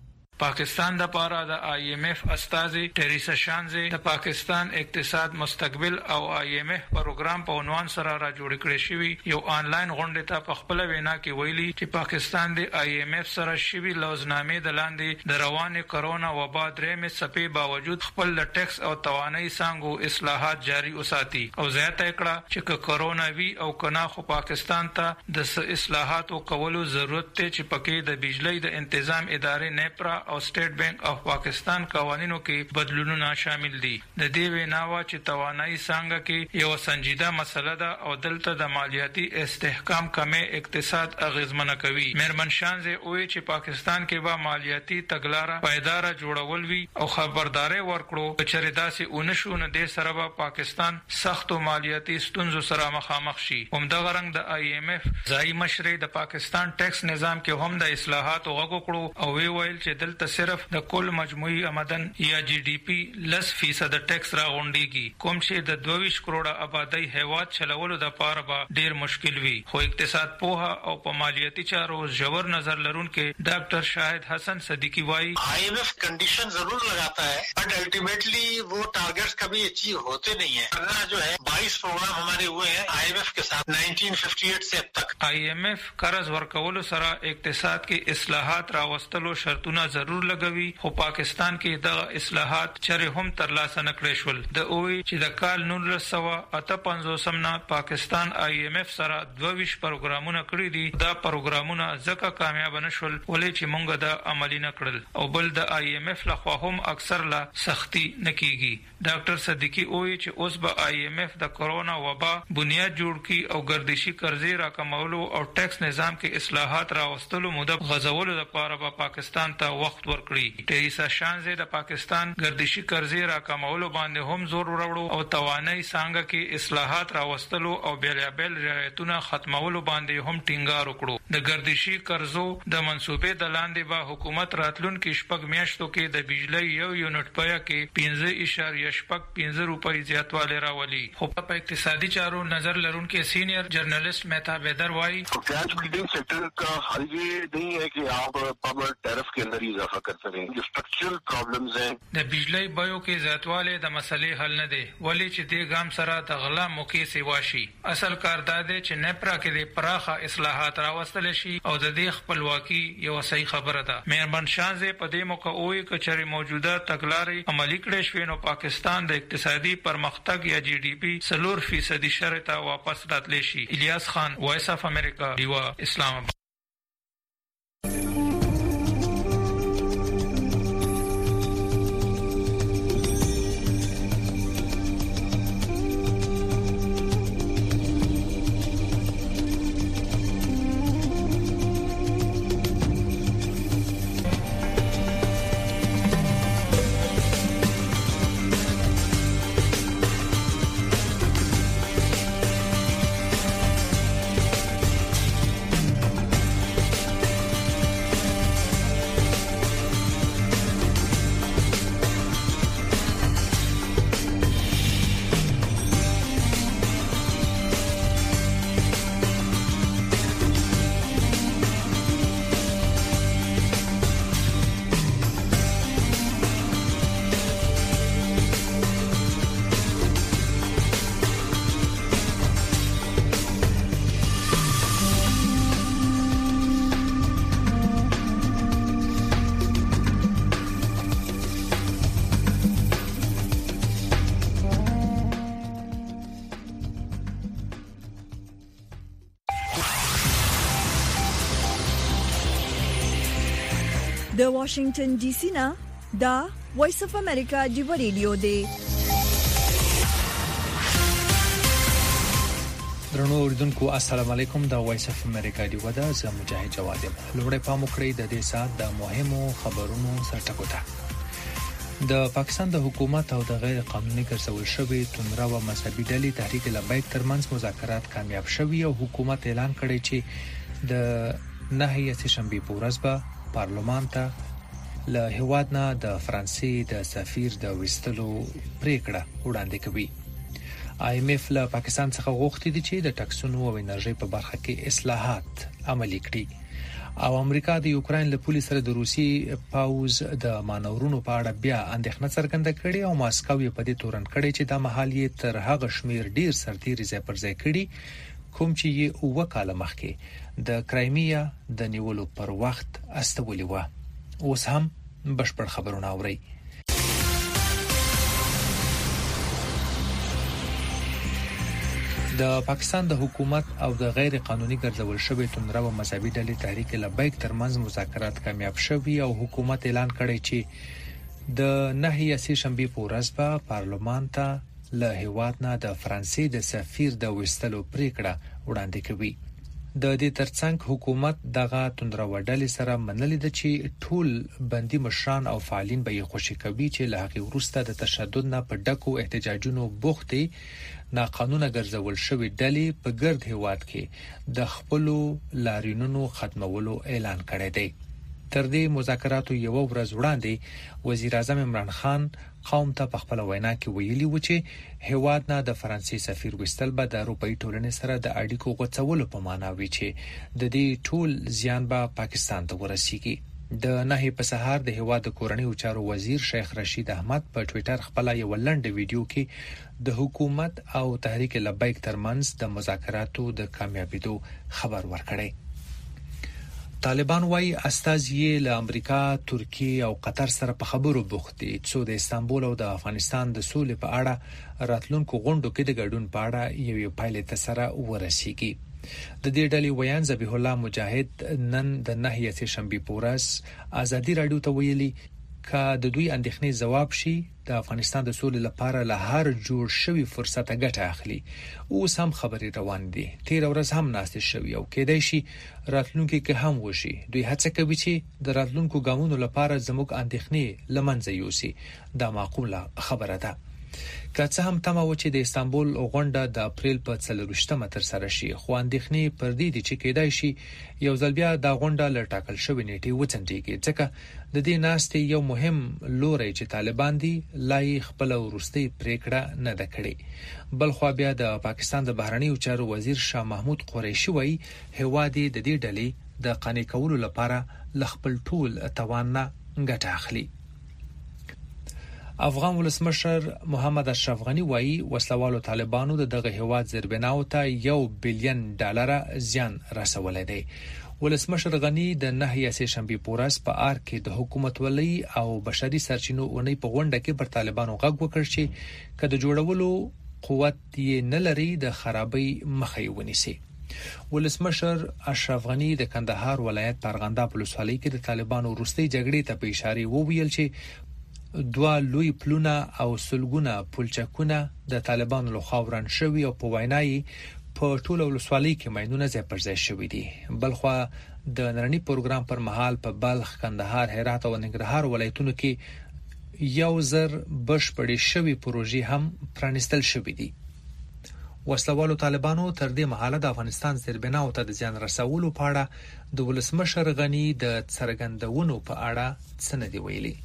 پاکستان د پاره د آی ایم ایف استاذ ټریسا شانزي د پاکستان اقتصاد مستقبل او آی ایم ایف پروګرام په عنوان سره را جوړ کړی شوی یو آنلاین غونډه ته په خپل وینا کې ویلي چې پاکستان د آی ایم ایف سره شوی لوزنامې د لاندې د روانه کرونا وبا درې مې سپې باوجود خپل د ټیکس او توانایي څنګه اصلاحات جاری وساتي او زیاته کړه چې کرونا وی او کنا خو پاکستان ته د اصلاحاتو کولو ضرورت ته چې پکې د بجلی د تنظیم ادارې نیپرا او سټیټ بانک اف پاکستان قوانینو کې بدلونونه شامل دي. د دې ویناوه چې توانایي څنګه کې یو سنجیده مسله ده او دلته د مالیاتي استحکام کمه اقتصاد اغیزمنه کوي. مېرمن شانزه وایي چې پاکستان کې به مالیاتي تګلارې پایدار جوړول وي او خبرداري ورکړو چې رداسي اونشو نه د سره به پاکستان سخت مالیاتي ستونزو سره مخامخ شي. همدغه رنګ د آی ایم ایف ځای مشر د پاکستان ټیکس نظام کې هم د اصلاحاتو غوښتنه او وی ویل چې دلته صرف د کل مجموعي آمدن یا جی ډی پی لس فیصد ټیکس راغونډيږي کوم چې د دوه کروڑه آبادی هیواد چلولو د پاره به ډیر مشکل وي. خو اقتصاد پوها او په مالیاتي چارو ژور نظر لرونکو ډاکټر شاهد حسن صدیقی وایي آئی ایم ایف کنڈیشن ضرور لگاتا ہے بٹ الٹیمیٹلی وہ ٹارگیٹس کبھی اچیو ہوتے نہیں ہیں. ورنہ جو ہے بائیس پروگرام ہمارے ہوئے ہیں آئی ایم ایف کے ساتھ نائنٹین ففٹی ایٹ سے اب تک. آئی ایم ایف قرض ورکولو سره اقتصاد کې اصلاحات راوستلو شرطونه ضرور لګوي خو پاکستان کې د اصلاحات چره هم تر لاسه نکړې شول. د اوې چې د کال نولس سوه اته پنځوس نه پاکستان آی ایم ایف سره دوه پروګرامونه کړی دي. دا پروګرامونه ځکه کامیاب نشول ولې چې مونږ د عملی نکړل او بل د آی ایم ایف لخوا هم اکثر لا سختی نکېږي. ډاکټر صدیقی اوې چې اوس به آی ایم ایف د کرونا وبا بنیاد جوړ کی او ګردشي قرضې راکمولو او ټیکس نظام کې اصلاحات راوستلو موده غزولو لپاره به پاکستان ته وخت ورکړي. ټریسا شانزه د پاکستان ګردشي قرضې راکمولو باندې هم زور وروړو او توانایي څنګه کې اصلاحات راوستلو او بیلابل رعایتونه ختمولو باندې هم ټینګار وکړو. د ګردشي قرضو د منسوبې د لاندې به حکومت راتلونکو شپږ میاشتو کې د بجلی یو یونټ بیه کې پنځه اعشاریه شپږ پنځه روپۍ زیاتوالی راولي. خو په اقتصادي چارو نظر لرونکو سینئر جرنالست مهتا بیدر وایي پیاز بلڈنگ سیکٹر کا حل یہ نہیں ہے کہ آپ پاور ٹیرف کے اندر ہی اضافہ کر سکیں. جو سٹرکچرل پرابلمز ہیں د بجلی بیو کې زیاتوالی د مسلې حل نه دی ولی چې د ګام سره د غلا موقع سی واشي. اصل کار دا دی چې نیپرا کې د پراخه اصلاحات راوستل شي او د دې خپلواکي یو صحیح خبره ده. مېرمن شانزه په دې موقع وایي چې موجوده تګلارې عملي کړې شوې نو پاکستان د اقتصادي پرمختګ یا جی ډی پی څلور فیصد شرط واپس راتلی شي. الیاس خان وایس اف امریکا دیوا اسلام آباد. د واشنگټن ډي سي نه دا وایس اف امریکا دی ریډیو دی. درنو اوریدونکو السلام علیکم. دا وایس اف امریکا دی ودا زه مجاهد جواد یم. لومړی پام وکړئ د دې سات د مهمو خبرونو سرټکو ته. د پاکستان د حکومت او د غیر قانوني ګرځول شوی توندرا او مذهبي ډلې تحریک لبیک ترمنځ مذاکرات کامیاب شوي او حکومت اعلان کړی چې د نهي سهشنبه په ورځ به پارلمان ته له هیواد نه د فرانسې د سفیر د وستلو پریکړه وړاندې کوي. آی ایم ایف له پاکستان څخه غوښتي دي چې د ټکسونو او انرژي په برخه کې اصلاحات عملي کړي او امریکا د یوکرين له پولیس سره د روسي پاوز د مانورونو په اړه بیا اندېښنه څرګنده کړې او ماسکو یې په دې تورن کړی چې د محل یې تر هغه شمیر ډیر سرتیري ځای پر ځای کړي کوم چې یې اوه کاله مخکې د کرایمیا د نیولو پر وخت استولې و. اوس هم بشپړ خبرونه اورئ. د پاکستان د حکومت او د غیر قانوني ګرځول شوی توندرا او مذهبي ډلې تحریک لبیک ترمنځ مذاکرات کامیاب شوي او حکومت اعلان کړی چې د نهي سهشنبه په ورځ به پارلمان ته له هیواد نه د فرانسې د سفیر د وستلو پریکړه وړاندې کوي. د دې ترڅنګ حکومت دغه توندرا وډلې سره منلې ده چې ټول بندي مشران او فعالین به یې خوشی کوي چې له هغه وروسته د تشدد نه په ډکو احتجاجونو بوختي ناقانونه ګرځول شوی ډلې په ګرد هیواد کې د خپل لارینونو ختمولو اعلان کړی دی. تر دې مذاکراتو یو ورځ وړاندې وزیر اعظم عمران خان قوم ته په خپل وینا کې ویلي و چې هیواد نه د فرانسې سفیر وستل به د اروپאי ټولنې سره د اړیکو غوڅولو په معنا وی چې د دې ټول زیان به پاکستان ته ورسیږي. د نهي په سهار د هیواد کورنۍ چارو وزیر شیخ رشید احمد په ټوئیټر خپل یو لنډ ویډیو کې د حکومت او تحریک لبیک ترمنځ د مذاکراتو د کامیابیدو خبر ورکړی. طالبان وايي استازي له امریکا، ترکیه او قطر سره په خبرو بوخت دي چې د استانبول او د افغانستان د سولې په اړه راتلونکو غونډو کې د ګډون په اړه یو یو پایلې ته سره ورسیږي. د دې ډلې ویان ذبیح الله مجاهد نن د نهي سهشنبه په ورځ ازادي رادیو ته ویلي ک د دوی اندېښنې جواب شي د افغانستان د سولې لپاره له هر جوړ شوی فرصت ګټه اخلي. اوس هم خبرې روان دي. تیر ورځ هم ناشته شوی او کېدای شي راتلونکي کې هم وشي. دوی هڅه کوي چې د راتلونکو ګامونو لپاره زموږ اندېښنې لمنځه یوسي. دا معقوله خبره ده. که څه هم تمه و چې د استانبول غونډه د اپریل په څلرویشتمه تر سره شي، خو اندېښنې پر دې دي چې کېدای شي یو ځل بیا د غونډه له ټاکل شوې نیټې وڅنډيږي ځکه د دې ناستې یو مهم لوري چې طالبان دي لای خپل ورستي پریکړه نه ده کړې. بل خو بیا د پاکستان د بهرنیو چارو وزیر شاه محمود قریشي وایي هوادي د دې ډلې د قانع کولو لپاره ل خپل ټول توان نه ګټه اخلي. افغان ولسمشر محمد اشرف غنی وایي وسلوالو طالبانو دغه هیواد زیربناو ته یو بلین ډالر زیان رسولای دی. ولسمشر غنی د نهي سهشنبه پورس په آر کې د حکومت ولی او بشري سرچینو اونۍ په غونډه کې پر طالبانو غږ وکړ چې کله جوړولو قوت یې نه لري د خرابۍ مخه ونیسي. ولسمشر اشرف غنی د کندهار ولایت پرغنده ولسوالۍ کې د طالبانو وروستي جګړې ته په اشاره وویل چې دوا لوی پلونه او سلګونه پلچکونه د طالبانو لخوا وران شوی او په وینای په ټول ولسوالۍ کې ماینونه ځای پر ځای شوی دي. بلخو د نړۍ پروګرام پر مهال په بلخ، کندهار، هرات او ننګرهار ولایتونو کې یو زر بشپړې شوی پروژې هم پرانستل شوې دي. وسلوالو طالبانو تر دې مهاله د افغانستان زیربناو ته د زیان رسولو په اړه د ولسمشر غنی د څرګندونو په اړه څه نه دی ویلي.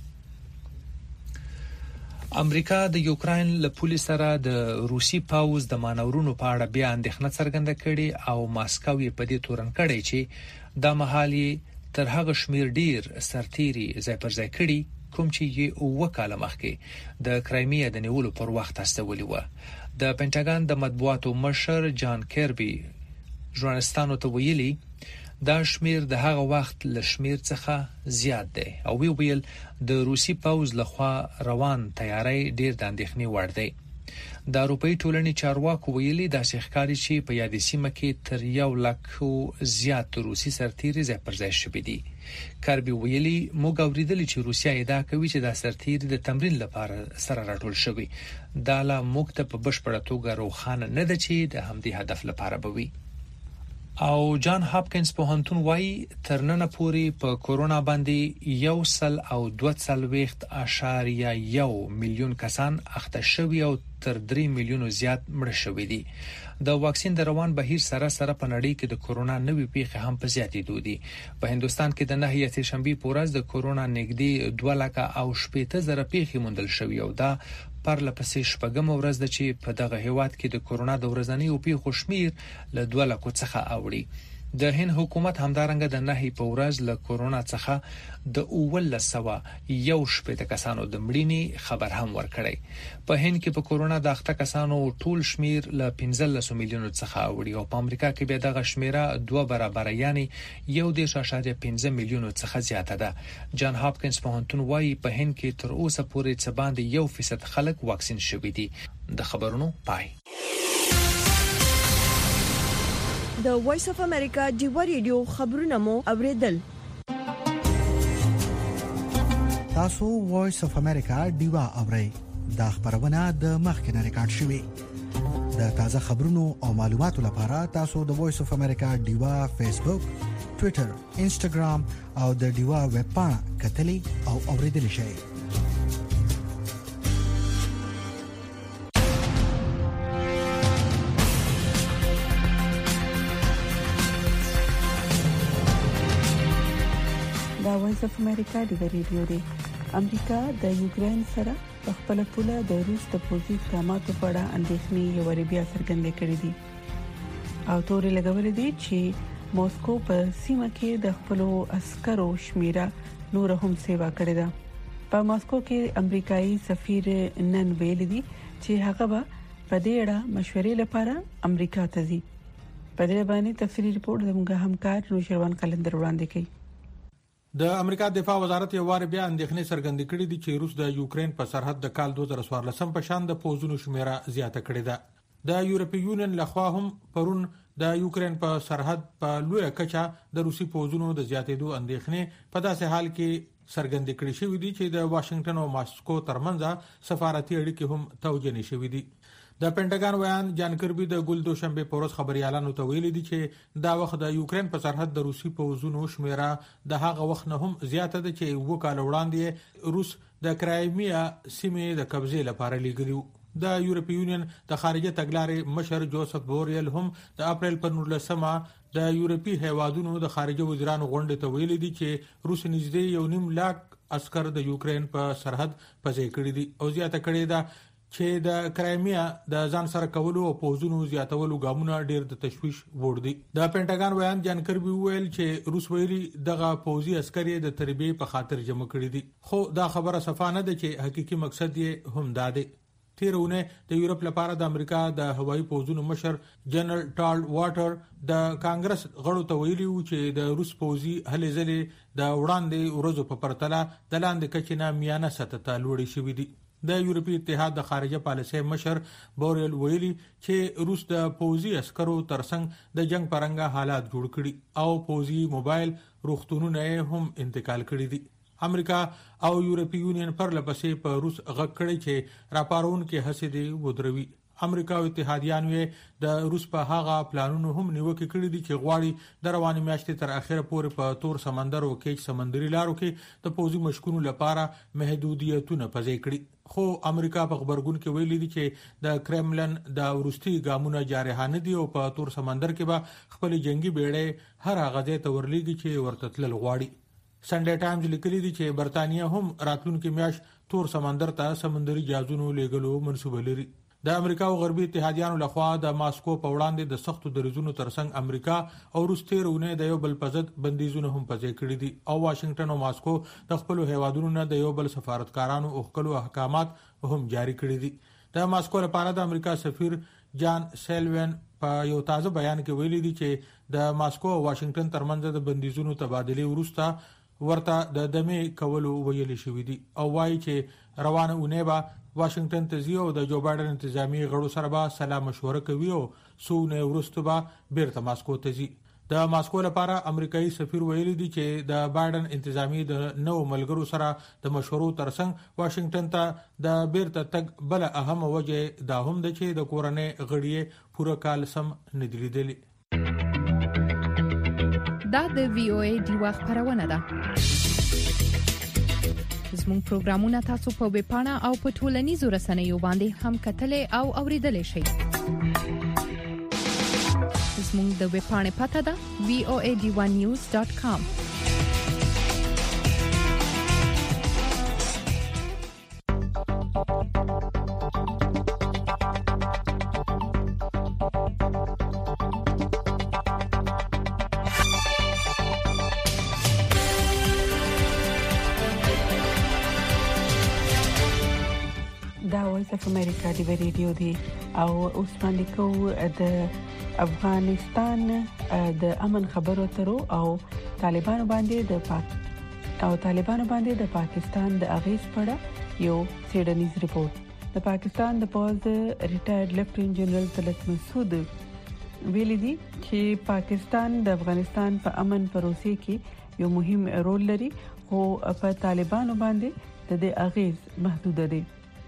امریکا د یوکرين له پولیس سره د روسي پاوز د مانورونو په اړه بیا اندېښنه څرګنده کړې او ماسکو یې په دې تورن کړی چې د محلي تر هغه شمیر ډیر سرتيري ځای پر ځای کړي کوم چې یې اوه کاله مخکې د کرایمیا د نیولو پر وخت استولې و. د پینټاګان د مطبوعاتو مشر جان کیربي ژورنالستانو ته ویلي دا شمیر د هغه وخت له شمیر څخه زیات دی او وی ویل د روسي پاوز لخوا روان تیاری ډیر د اندېښنې وړ دی. د اروپאי ټولنې چارواکو ویلي د ښکاری چې په یادې سیمه کې تر یو لک زیات روسي سرتیري ځای پر ځای شوي دي. کاربي ویلي موږ اوریدل چې روسیا ادعا کوي چې د سرتیري د تمرین لپاره سره راټول شوي. دا لا موږ ته په بشپړه توګه روښانه نه ده چې د همدې هدف لپاره به وي. او جان هاپکینز پوهنتون وايي تر نن پورې په کورونا باندې یو سل او دوه څلوېښت اعشاریه یو میلیون کسان اخته شوي او تر درې میلیونو زیات مړه شوي دي. د واکسین د روان بهیر سره سره په نړۍ کې د کورونا نوې پیښې هم په زیاتېدو دي. په هندستان کې د نهه یې شنبې په ورځ د کورونا نږدې دوه لکه او شپږ زره پیښې موندل شوې او دا پرله پسې شپږم ورځ ده چې په دغه هیواد کې د کورونا د ورځنیو پیښو شمیر له دوه لکو څخه اوړي. د هند حکومت همدارنګه د نهي په ورځ له کورونا څخه د اول سوا یو شپږ کسانو د مړینې خبر هم ورکړی. په هند کې په کورونا د اخته کسانو ټول شمیر له پنځلس میلیونو څخه اوړي او په امریکا کې به دغه شمیره دوه برابر یعنی یو د شاشاده پنځه میلیونو څخه زیاته ده. جان هاپکینز پوهنتون وايي په هند کې تر اوسه پورې څه باندې یو فیصد خلک واکسین شوي دي. د خبرونو پای. د وایس اف امریکا ډیوا ریډیو خبرونه مو اوریدل. تاسو وایس اف امریکا ډیوا اورئ. دا خبرونه د مخکنه ریکارډ شوی. د تازه خبرونو او معلوماتو لپاره تاسو د وایس اف امریکا ډیوا فیسبوک، ټوئیټر، انسټاګرام او د ډیوا ویب پاڼه کتلی او اوریدل شئ. وایس اف امریکا د ریډیو دی. امریکا د یوکرين سره په خپل پوله د روس د پوځي اقداماتو په اړه اندېښنې یو بیا څرګندې کړې دي او تورې لګولې دي چې موسکو په سیمه کې د خپل عسکرو شمیره نور هم سیوا کړې ده. په موسکو کې امریکایي سفیر نن ویل دي چې هغه به په دې اړه مشورې لپاره امریکا ته ځي. په دې باندې تفصیلي رپورت زموږ همکار نوشروان قلندر وړاندې کوي. د امریکا دفاع وزارت یو وار بیا اندېښنې څرګندې کړې دي چې روس د یوکرين په سرحد د کال دوه زره څوارلس په شان د پوځونو شمیره زیاته کړې ده. د یورپی یونین لخوا هم پرون د یوکرين په سرحد په لوی کچا د روسي پوځونو د زیاتېدو اندېښنې په داسې حال کې څرګندې کړې شوې دي چې د واشنگټن او ماسکو ترمنځ سفارتي اړیکې هم توجیه نشوي دي. د پینټاګان ویان جان کربي د ګل دوشنبه پورس خبريالانو ته ویلي دي چې دا وخت د یوکرين په سرحد د روسي پوځونو شمیره د هغه وخت نه هم زیاته ده چې وو کال وړاندې روس د کرایمیا سیمې د قبضې لپاره لیږلیو. د یورپی یونین د خارجه تګلارې مشر جوزف بوریل هم د اپریل په نولسمه د یورپی هیوادونو د خارجه وزیرانو غونډه ته ویلي دي چې روس نږدې یو نیم لاک عسكر د یوکرين په سرحد پځې کړی دي او زیاته کړی ده چې د کرایمیا د ځان سره کولو او پوزونو زیاتولو ګامونه ډېر د تشویش وړ دي. د پینټاګان ویان جان کربي ویل چې روس ویلي دغه پوزي عسکري د تربیه په خاطر جمع کړی دي خو دا خبره صفانه ده چې حقيقي مقصد یې هم داده. تیرونه د یورپ لپاره د امریکا د هوایي پوزونو مشر جنرال ټارل واټر د کانګرس غړو ته ویلي و چې د روس پوزي هلې ځلې د وړاندې ورځو په پرتله د لاندې کچې نه میانه سطح ته لوړې شوې دي. د یورپی اتحاد د خارجه پالیسي مشر بوریل ویلي چې روس د پوزي عسکرو ترڅنګ د جنگ پرنګه حالات جوړ کړي او پوزي موبایل روختونونه هم انتقال کړي دي. امریکا او یورپی یونین پر لپسې په روس غږ کړي چې راپارون کې هڅې دي ودروي. امریکا او اتحادیانو د روس په هغه پلانونو هم نیوکه کړې دي چې غواړي د رواني میاشتې تر اخره پورې په تور سمندر او کې سمندري لارو کې د پوزي مشکونو لپاره محدودیتونه پځې کړي. خو امریکا په خبرګون کې ویلي دي چې د کرملن د ورستي ګامونه جارحانه دي او په تور سمندر کې به خپل جنگي بیړۍ هر هغه ځای ته ورلېږي چې ورته تلل غواړي. سنډے ټایمز لیکلي دي چې برتانیې هم راتلونکي میاشت تور سمندر ته سمندري جازونو لیږلو منصوبه لري. د امریکا او غربي اتحادیانو لخوا د ماسکو په وړاندې د سختو دریزونو ترڅنګ امریکا او روس تیرونه د یو بل پزد بندیزونه هم پځې کړې دي او واشنگټن او ماسکو د خپل هیوادونو نه د یو بل سفارتکارانو او خپل احکامات هم جاری کړي دي. د ماسکو لپاره د امریکا سفیر جان سیلوین په یو تازه بیان کې ویلي دي چې د ماسکو او واشنگټن ترمنځ د بندیزونو تبادله ورسته ورته د دمه کولو ویلي شوې دي او وايي چې روانه اونۍ به واشنگټن ته ځي او د جو بایدن انتظامی غړو سره به سلام مشوره کوي او سونه ورسته به بیرته ماسکو ته ځي. د ماسکو لپاره امریکایي سفیر ویلي دی چې د بایدن انتظامی د نو ملګرو سره د مشورو ترڅنګ واشنگټن ته د بیرته تګ بل اهم وجه دا هم ده چې د کورنۍ غړي پوره کال سم نه دی لیدلي. دا د وی او ای ډیوا خبرونه ده. زموږ پروګرامونه تاسو په ویب پاڼه او په ټولنیزو رسنیو باندې هم کتلای او اوریدلای شئ. زموږ د ویب پاڼې پته ده وی او ای ډی ون نیوز ډاټ کام. دا وایس اف امریکا دی ریډیو دی او اوس باندې کو د افغانستان د امن خبرو ترو او طالبانو باندې د پاک او طالبانو باندې د پاکستان د اغیز پړه یو سیډنیز ریپورت. د پاکستان د پوز ریټایرډ لیفټیننټ جنرال طلعت مسعود ویلي دي چې پاکستان د افغانستان په امن پروسې کې یو مهم رول لري خو په طالبانو باندې د دې اغیز محدود دي.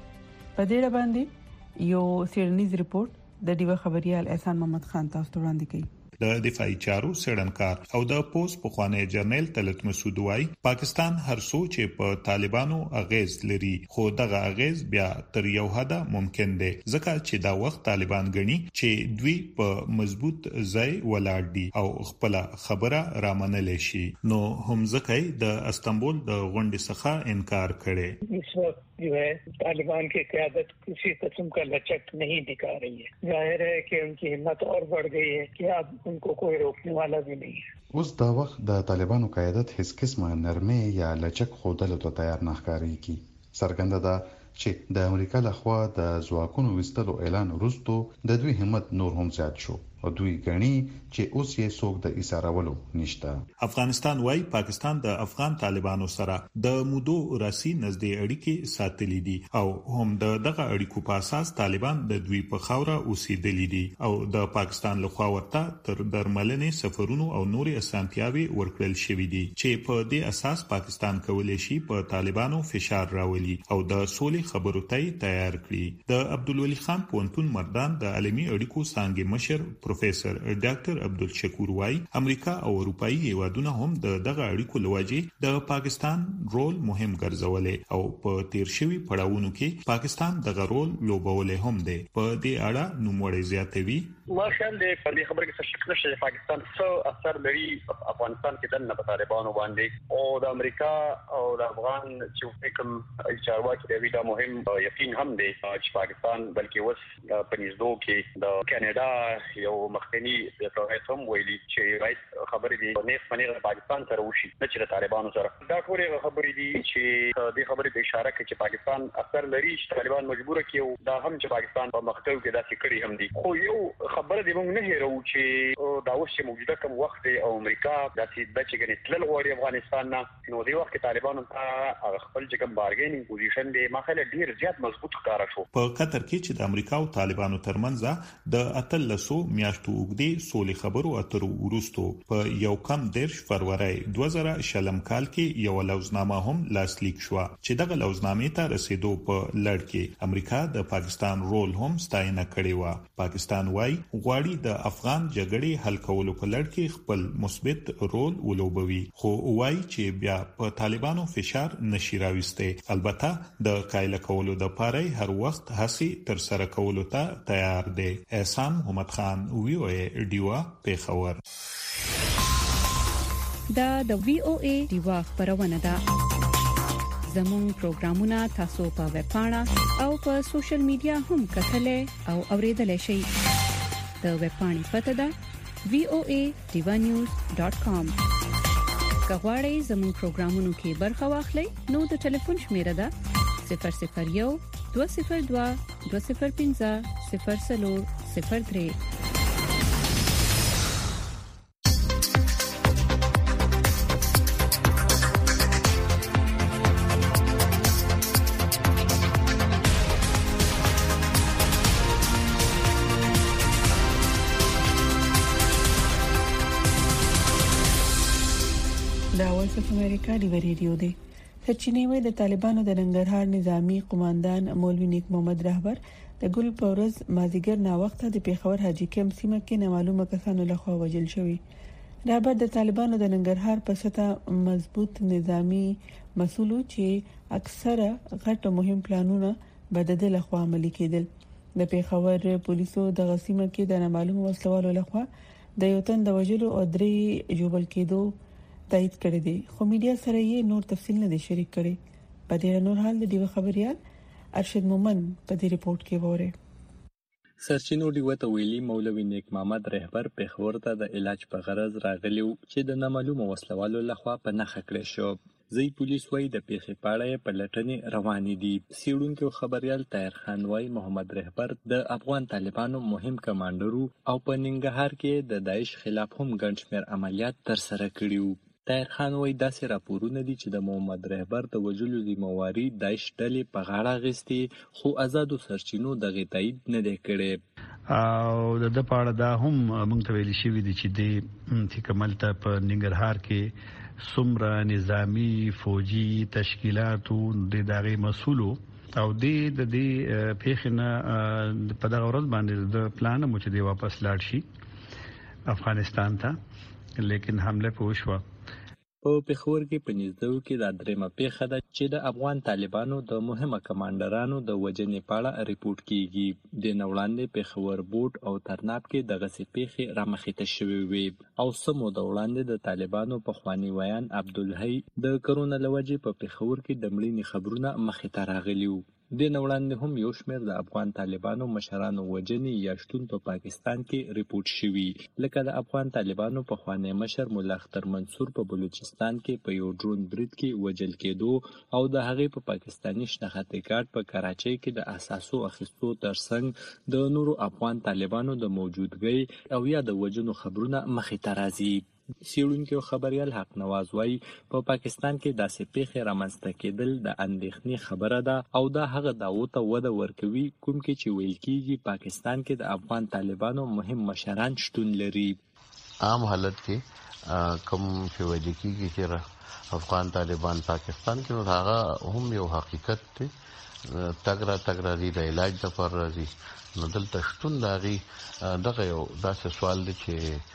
په دې باندې یو سیډنیز ریپورت د دیو خبريال احسان محمد خان تاسو ته وړاندې کوي. د دفاعي چارو سړنکار او د پوس په خوانې جرنیل طلعت مسعود وايي پاکستان هر څو چې په طالبانو اغیز لري خو دغه اغیز بیا تر یو حده ممکن دی ځکه چې دا وخت طالبان غني چې دوی په مضبوط ځای ولاړ دي او خپل خبره رامنل شي نو هم ځکه د استنبول د غونډې څخه انکار کړي. اس وقت جو ہے طالبان کی قیادت کسی قسم کا لچک نہیں دکھا رہی ہے. ظاہر ہے کہ ان کی ہمت اور بڑھ گئی ہے کہ اب ان کو کوئی روکنے والا بھی نہیں ہے. اوس دا وخت د طالبانو قیادت هیڅ قسمه نرمي یا لچک خودلو ته تیار نه ښکاري. څرګنده ده چې د امریکا لخوا د ځواکونو وستلو اعلان وروسته د دوی همت نور هم زیات شو او دوی غني چې اوس یې څوک د ایثارولو نشته. افغانستان وايي پاکستان د افغان طالبانو سره د مودو راسي نږدې اړیکې ساتلې دي او هم د دغه اړیکو په اساس طالبان د دوی په خاوره اوسېدلي دي او د پاکستان لخوا ورته تر درملنې سفرونو او نورې اسانتیاوي ورکړل شوې دي چې په دې اساس پاکستان کولای شي په طالبانو فشار راولي او د سولې خبرو ته تیار کړي. د عبدالولي خان پونتون مردان د عالمي اړیکو څانګې مشر پروفیسور ډاکټر عبدالشکور وايي امریکا او اروپאי هیوادونه هم د دغه اړیکو لوجې د پاکستان رول مهم ګرځولې او په تیر شوی پړاوونو کې پاکستان دغه رول لوبولې هم دی. په دې اړه نوموړی زیاتوي ماشال دې په دې خبره کې شک نشته چې پاکستان څو اثر لري افغانستان کې د نه طالبانو باندې او د امریکا او د افغان چې کوم چارواکي دی دا مهم یقین هم دی چې پاکستان بلکې وس په نږدې کې د کاناډا یو مخکنی د پروژې هم ویلي چې رئیس خبرې دی په نېف باندې پاکستان سره وشي نه چې د طالبانو سره. دا ټول خبرې دي چې د خبرې په اشاره کوي چې پاکستان اثر لري چې طالبان مجبور کیو دا هم چې پاکستان په مختو کې داسې کړی هم دي. خو یو خبره دی موږ نه هیرو چې دا اوس چې موجوده کوم وخت دی او امریکا داسې د چې ګنې تل غواړي افغانستان نه نو دی وخت طالبانو ته خپل چې کوم بارګینینګ پوزیشن دی مخاله ډیر زیات مضبوط ښکارا شو. په قطر کې چې د امریکا او طالبانو ترمنځ د اتلسو میاشتو اوږدې سولې خبرو اترو وروسته په یو کم دیرش فروری دوه زره شلم کال کې یو لوزنامه هم لاسلیک شو چې دغه لوزنامې ته رسیدو په لړ کې امریکا د پاکستان رول هم ستاینه کړې و. پاکستان وايي غواړي د افغان جګړې حل کولو په لړ کې خپل مثبت رول ولوبوي خو وايي چې بیا په طالبانو فشار نشي راوستي. البته د قایل کولو د پاره هر وخت هڅه تر سره کولو ته تیار دی. احسان محمد خان وی او ای ډیوا پیښور. دا د وی او ای ډیوا خبرونه ده. زموږ پروګرامونه تاسو په ویب پاڼه او په سوشل میډیا هم کتلای او اوریدلای شئ. د ویب پاڼې پته ده وی او ای ډیوا نیوز ډاټ کام. کغواړئ زموږ پروګرامونو کې برخه واخلئ نو د ټلیفون شمیره ده صفر صفر یو دوه صفر دوه دوه صفر پنځه صفر صفر صفر درې. دا وایس اف امریکا دی ریډیو دی. سرچینې وای د طالبانو د ننګرهار نظامی قوماندان مولوی نیک محمد رهبر د ګل پورز مازیګر نا وخت د پیښور حاجی کیمپ سیمه کې نامعلومه کسانو لخوا وژل شوی. رهبر د طالبانو د ننګرهار په سطح مضبوط نظامی مسؤل چې اکثره غټ مهم پلانونه بدد لخوا عملي کېدل. د پیښور پولیسو د غسیمه کې د نامعلومه وسلوالو لخوا د یو تن د وژلو او درې جوبل کېدو تایید کړی دی، خو میډیا سره یې نور تفصیل نه دی شریک کړی. په دې نور حال د دیو خبريال ارشد مومن په دې ریپورت کې وره. سرچینو دیو ته ویلي مولوی نیک محمد رهبر پیښور ته د علاج په غرض راغلی چې د نامعلومه وسلوالو لخوا په نخښه کړی شو. ځي پولیس وايي د پیښې په اړه په لټنې روانې دي. سیړونکو خبريال طاهر خان وايي محمد رهبر د افغان طالبانو مهم کمانډر او په ننګرهار کې د داعش خلاف هم ګڼ شمېر عملیات ترسره کړي. طاهر خان وايي داسې راپورونه دي چې د محمد رهبر د وژلو ذمہواری داعش ډلې په غاړه غستې، خو آزادو سرچینو دغه تایید نه دی کړی. او د د پاړه دا هم موږ ته ویل شوی دی چې د تکمل ته په ننګرهار کې څومره نظامی فوجي تشکیلاتو د دغه مسولو او د دې پیښنه په دغه ورځ باندې د پلان مو چې دی واپس لاړ شي افغانستان ته، لیکن حمله پوښوا په پیښور کې په نږدې کې د درېمه پیښه ده چې د افغان طالبانو د مهمه کمانډرانو د وژنې په اړه ریپورت کیږي. د نوړاندې پیښور بوټ او ترناب کې دغه سي پیښې رامخېته شوې وي او سمو د وړاندې د طالبانو په خواني ویان عبدالحی د کرونا لوجې په پیښور کې د مړینې خبرونه مخې ته راغلي وو. د نوړاندې هم یو شمېر د افغان طالبانو مشرانو وژنې یا شتون په پاکستان کې ریپورت شوی، لکه د افغان طالبانو په خواني مشر مولا اختر منصور په بلوچستان کې په یو ډرون برید کې وژل کېدو او د هغې په پاکستاني شناخته کارت په کراچۍ کې د اساسو اخیستو ترڅنګ د نورو افغان طالبانو د موجودګۍ او یا د وژنو خبرونه مخې ته راځي. سیړونکو خبريال حق نواز وايي په پا پاکستان کې داسې پیښې رامنځته کېدل د اندېښنې خبره ده او دا هغه داو ته وده ورکوي کوم کې چې ویل کېږي پاکستان کې د افغان طالبانو مهم مشران شتون لري. عام حالت کې کوم چې ویل کېږي چې افغان طالبان پاکستان کې نو هغه هم یو حقیقت دی. تګرا تګرا دی د علاج لپاره راځي نو دلته شتون داغي دغه یو داسې سوال دی چې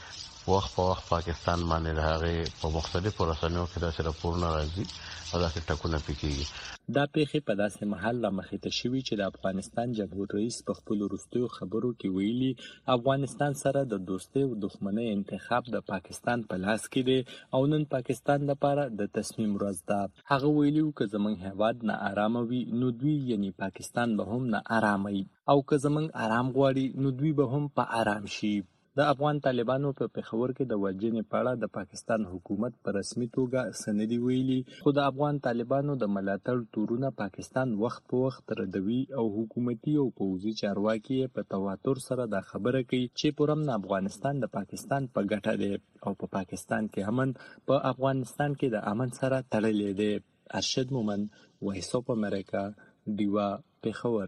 وخت په وخت پاکستان باندې راغی په مختلفو رسنیو کې داسې راپورونه راځي او داسې ټکونه پکېږي. دا پیښې په داسې محل لا مخېته شوي چې د افغانستان جمهور رئیس په خپل وروستیو خبرو کې ویلي افغانستان سره د دوستۍ او دښمنۍ انتخاب د پاکستان په لاس کې دی او نن پاکستان لپاره د تصمیم ورځ ده. هغه ویلي و که زموږ هیواد نه آرام وي نو دوی یعنی پاکستان به هم نه آرامي او که زموږ آرام غواړي نو دوی به هم په آرام شي. د افغان طالبانو په پیښور کې د وژنې په اړه د پاکستان حکومت په رسمي توګه سندې ویلي، خو د افغان طالبانو د ملاتړ تورونه پاکستان وخت په وخت ردوي او حکومتي او پوځي چارواکي په تواتر سره دا خبره کوي چې پرمن افغانستان د پاکستان په ګټه دی او په پا پاکستان کې امن په افغانستان کې د امن سره تړلې دی. ارشد مومن، وایس اف امریکا، دیوا، پیښور.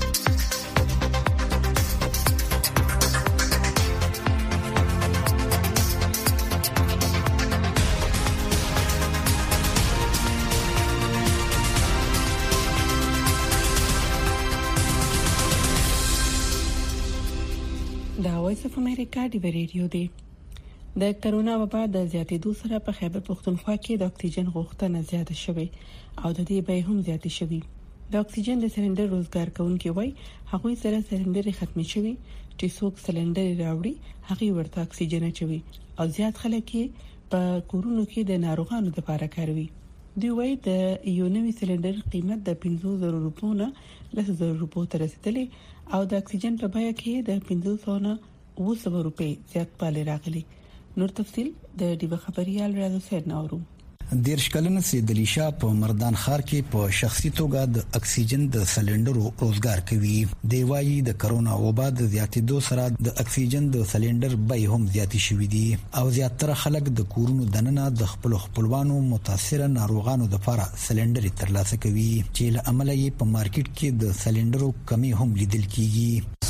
دا وایس اف امریکا دی ریډیو دی. د کرونا وبا د زیاتېدو سره په خیبر پختونخوا کې د اکسیجن غوښتنه زیاته شوې او د دې بیه هم زیاتې شوې. د اکسیجن د سلندر روزګار کوونکي وای هغه سره سلندر ختمي شوی چې څوک سلندر راوړي هغه ورته اکسیجن اچوي او زیات خلک په کورونو کې د ناروغانو لپاره کاروي. دوی وای د یو نوې سلندر قیمت د پنځه زره روپیو نه لس زره روپیو ته رسیدلی او د اکسیجن په بیه کې د پنځه سوه نه اوه سوه روپۍ زیات پاله راغلي. نور تفصیل د دیو خبريال راز حسین اورو. دیرش کلن سیدلی شاه په مردان ښار کې په شخصي توګه د اکسیجن د سلندرو روزګار کوي. دی وايي د کرونا وبا د زیاتېدو سره د اکسیجن د سلندر بیه هم زیاتې شوې دي او زیاتره خلک د کورونو دننه د خپل خپلوانو متاثره ناروغانو لپاره سلندر ترلاسه کوي چې له عمله یې په مارکیټ کې د سلندرو کمی هم لیدل کیږي.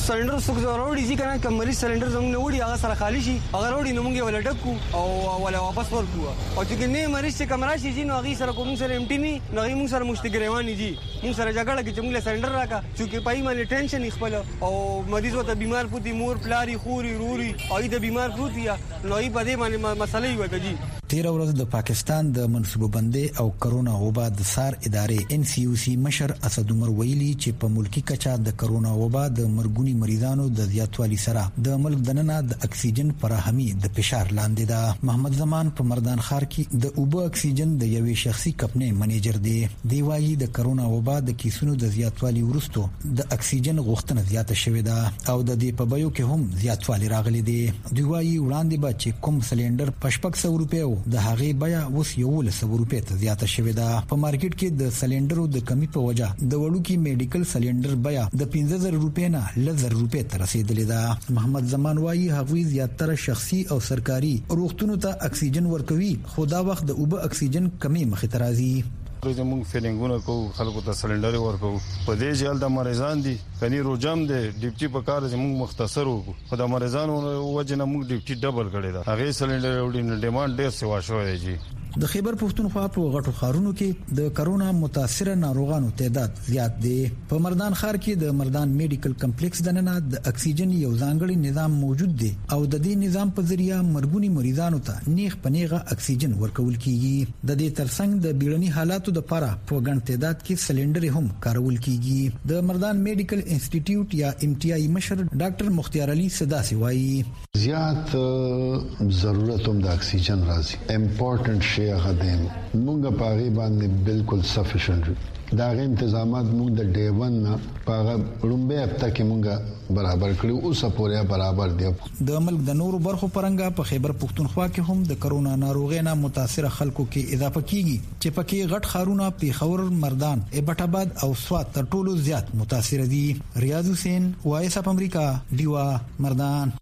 سلندر څوک ضروري دي کنه کمري سلندر زموږ نه وړي هغه سره خالی شي هغه وړي نو موږ ولا ډکو او ولا واپس ورکو او چې نه مریض چې کمرا شي جی نو هغه سره کوم سره امټی نه نه موږ سره مشتګریوانی دي موږ سره جګړه کې چې موږ سلندر راکا چې پای باندې ټینشن خپل او مریض وته بیمار پوتي مور پلاری خوري روري او د بیمار پروت یا نو ای په دې باندې مسلې وکړي. تیر ورځ د پاکستان د منصوبه بندي او کرونا وبا د سار ادارې ان سی یو سی مشر اسد عمر ویلي چې په ملکی کچا د کرونا وبا د مرګونی مریضانو د زیاتوالي سره د ملک دننه د اکسیجن فراهمي د فشار لاندې ده. محمد زمان په مردان ښار کې د اوبو اکسیجن د یوې شخصي کمپنۍ منیجر دی. دی وايي د کرونا وبا د کیسونو د زیاتوالي ورستو د اکسیجن غوښتنه زیاته شوې ده او د دې په بیو کې هم زیاتوالی راغلی دی. دی وايي وړاندې به چې کوم سلندر په شپږ سوه روپیو د هغې بیا اوس یو لسو روپۍ ته زیاته شوې ده. په مارکیټ کې د سلندرو د کمی په وجه د وړوکي میډیکل سلندر بیا د پنځه زره روپۍ نه لس زره روپۍ ته رسیدلې ده. محمد زمان وايي هغوی زیاتره شخصي او سرکاري روغتونونو ته اکسیجن ورکوي خو دا وخت د اوبه اکسیجن کمی مخې ته راځي. زموږ فیلینګونه کو خلکو ته سلندر ورکو په دې ځل د مریضان دي کني روجم دي ډیپټي په کار زموږ مختصر وو خو د مریضانو وجنه موږ ډیپټي ډبل کړی دا هغه سلندر وړي ډیماند ډیر سوا شوی دی. د خیبر پښتونخوا په غټو ښارونو کې د کرونا متاثر ناروغانو تعداد زیات دی. په مردان ښار کې د مردان میډیکل کمپلیکس دننه د اکسیجن یو ځانګړی نظام موجود دی او د دې نظام په ذریعہ مرګونی مریضانو ته نیغ پنیغه اکسیجن ورکول کیږي. د دې ترڅنګ د بیړني حالاتو د لپاره په ګڼ تعداد کې سلندر هم کارول کیږي. د مردان میډیکل انسټیټیوټ یا ام ټي آی مشر ډاکټر مختار علي صداسي وايي زیات ضرورت هم د اکسیجن راځي امپورټنٹ شی هغه دی موږ په هغه باندې بالکل سفیشنت دا غي تنظیمات موږ د ډی ون نه په لومبه هفته کې موږ برابر کړو اوس پورې برابر دی. د ملک د نورو برخو پرنګا په خیبر پښتونخوا کې هم د کرونا ناروغۍ نه متاثر خلکو کې اضافه کیږي چې پکې غټ خارونه پیښور مردان ایبټ آباد او سوات تر ټولو زیات متاثر دي. ریاض حسین وایس اپ امریکا دیوا مردان.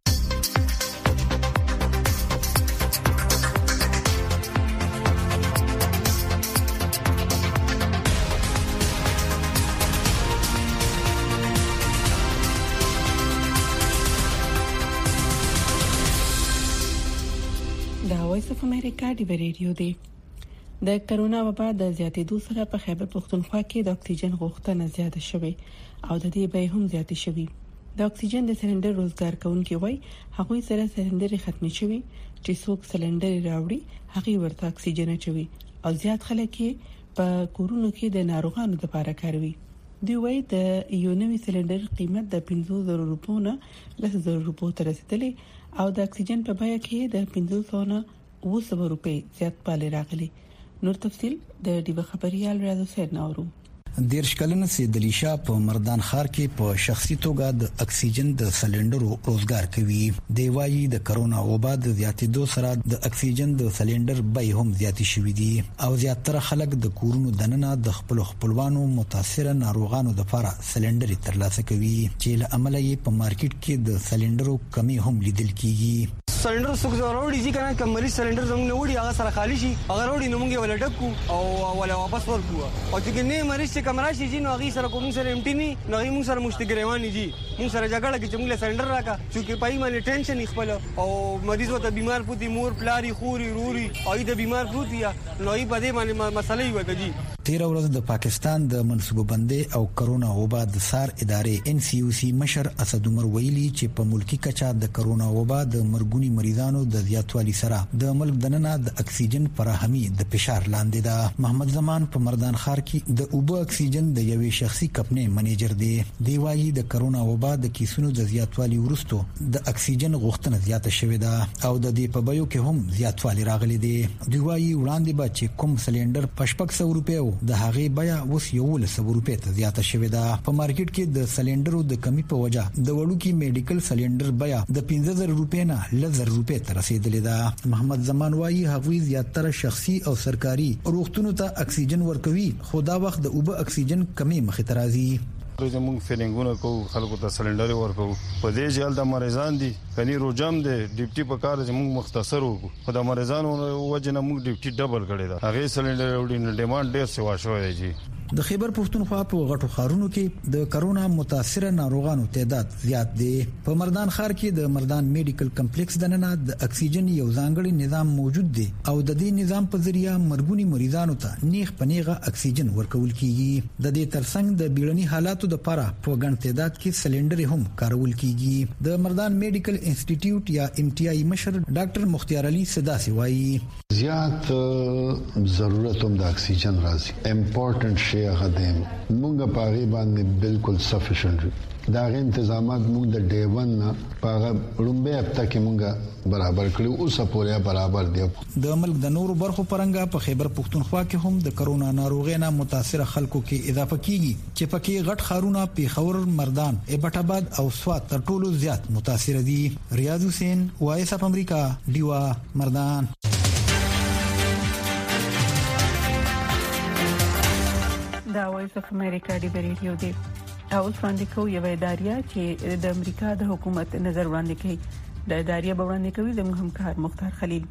وایس اف امریکا دی ریډیو دی. د کرونا وبا د زیاتېدو سره په خیبر پښتونخوا کې د اکسیجن غوښتنه زیاته شوې او د دې بیه هم زیاتې شوې. د اکسیجن د سلندر روزګار کوونکي وای هغه سره سلندر ختمي شوی چې څوک سلندر راوړي هغه ورته اکسیجن چوي او زیات خلک په کورونو کې د ناروغانو لپاره کاروي. دی وای د یو نوې سلندر قیمت د پنځه زره روپیو نه لس زره روپیو ته رسیدلې او د اکسیجن په بیه کې د پنځه سوه نه اوه سوه روپۍ زیات پالې راغلي. نور تفصيل د ډیو خبريال ریاض حسین نورو. دیرش کلنه سیدلیشا په مردان ښار کې په شخصي توګه د اکسیجن د سلندرو روزګار کوي. دی وايي د کرونا وبا د زیاتېدو سره د اکسیجن د سلندر بیه هم زیاتې شوې دي او زیاتره خلک د کورونو دننه د خپل خپلوانو متاثر ناروغانو لپاره سلندر ترلاسه کوي چې له عمله یې په مارکیټ کې د سلندرو کمی هم لیدل کیږي. سلندر څوک ضروري دي کنه کمري سلندر زموږ نه وړي هغه سره خالی شي هغه وړي نو موږ ولا ډکو او ولا واپس ورکو او چې نه مریض چې کمرا شي جی نو هغه سره کوم سره امټی نه نه موږ سره مشتګریوانی دي موږ سره جګړه کې چې موږ سلندر راکا چې پای باندې ټینشن خپل او مریض وته بیمار پوتي مور پلاری خوري روري او د بیمار پروت یا نو ای په دې باندې مسلې وکړي. تیر ورځ د پاکستان د منصوبه بندي او کرونا وبا د سار ادارې ان سی یو سی مشر اسد عمر ویلي چې په ملکی کچا د کرونا وبا د مرګونی مریضانو د زیاتوالي سره د ملک دننه د اکسیجن فراهمي د فشار لاندې ده. محمد زمان په مردان ښار کې د اوبو اکسیجن د یوې شخصي کمپنۍ منیجر دی. دی وايي د کرونا وبا د کیسونو د زیاتوالي ورستو د اکسیجن غوښتنه زیاته شوې ده او د دې په بیو کې هم زیاتوالی راغلی دی. دی وايي وړاندې به چې کوم سلندر په شپږ سوه روپیو د هغې بیا اوس یو لسو روپۍ ته زیاته شوې ده. په مارکیټ کې د سلندرو د کمی په وجه د وړوکي میډیکل سلندر بیا د پنځه زره روپۍ نه لس زره روپۍ ته رسیدلې ده. محمد زمان وايي هغوی زیاتره شخصي او سرکاري روغتونونو ته اکسیجن ورکوي خو دا وخت د اوبه اکسیجن کمی مخې ته راځي. زموږ فیلینګونه کو خلکو ته سلندر ورکو په دې ځل د مریضان دي کني روجم دي ډیپټي په کار زموږ مختصر وو خو د مریضانو وجنه موږ ډیپټي ډبل کړی دا هغه سلندر وړي ډیماند ډیر سوا شوی دی. د خیبر پښتونخوا په غټو ښارونو کې د کرونا متاثره ناروغانو تعداد زیات دی. په مردان ښار کې د مردان میډیکل کمپلیکس دننه د اکسیجن یو ځانګړی نظام موجود دی او د دې نظام په ذریعہ مرګونی مریضانو ته نیغ پنیغه اکسیجن ورکول کیږي. د دې ترڅنګ د بیړني حالاتو لپاره په ګڼ تعداد کې سلندر هم کارول کیږي. د مردان میډیکل انسټیټیوټ یا ام ټي آی مشر ډاکټر مختار علي صداسي وایي زیات ضرورت هم د اکسیجن راځي امپورټنٹ شی هغه دی موږ په غي باندې بالکل سفیشنٹ دا غي تنظیمات موږ د ډے ون نه په رومبه هفته کې موږ برابر کړو او سپوریا برابر دی. د ملک د نورو برخو پرنګا په خیبر پښتونخوا کې هم د کرونا ناروغۍ نه متاثر خلکو کې اضافه کیږي چې پکې غټ خارونه پیښور مردان ایبټ آباد او سوات تر ټولو زیات متاثر دي. ریاض حسین وایس اف امریکا دیوا مردان. دا وایس اف امریکا دی ریډیو دی او وړاندې کوي یو ادارې چې د امریکا د حکومت نظر وړاندې کوي. د ادارې وړاندې کوي زموږ همکار مختار خلیل.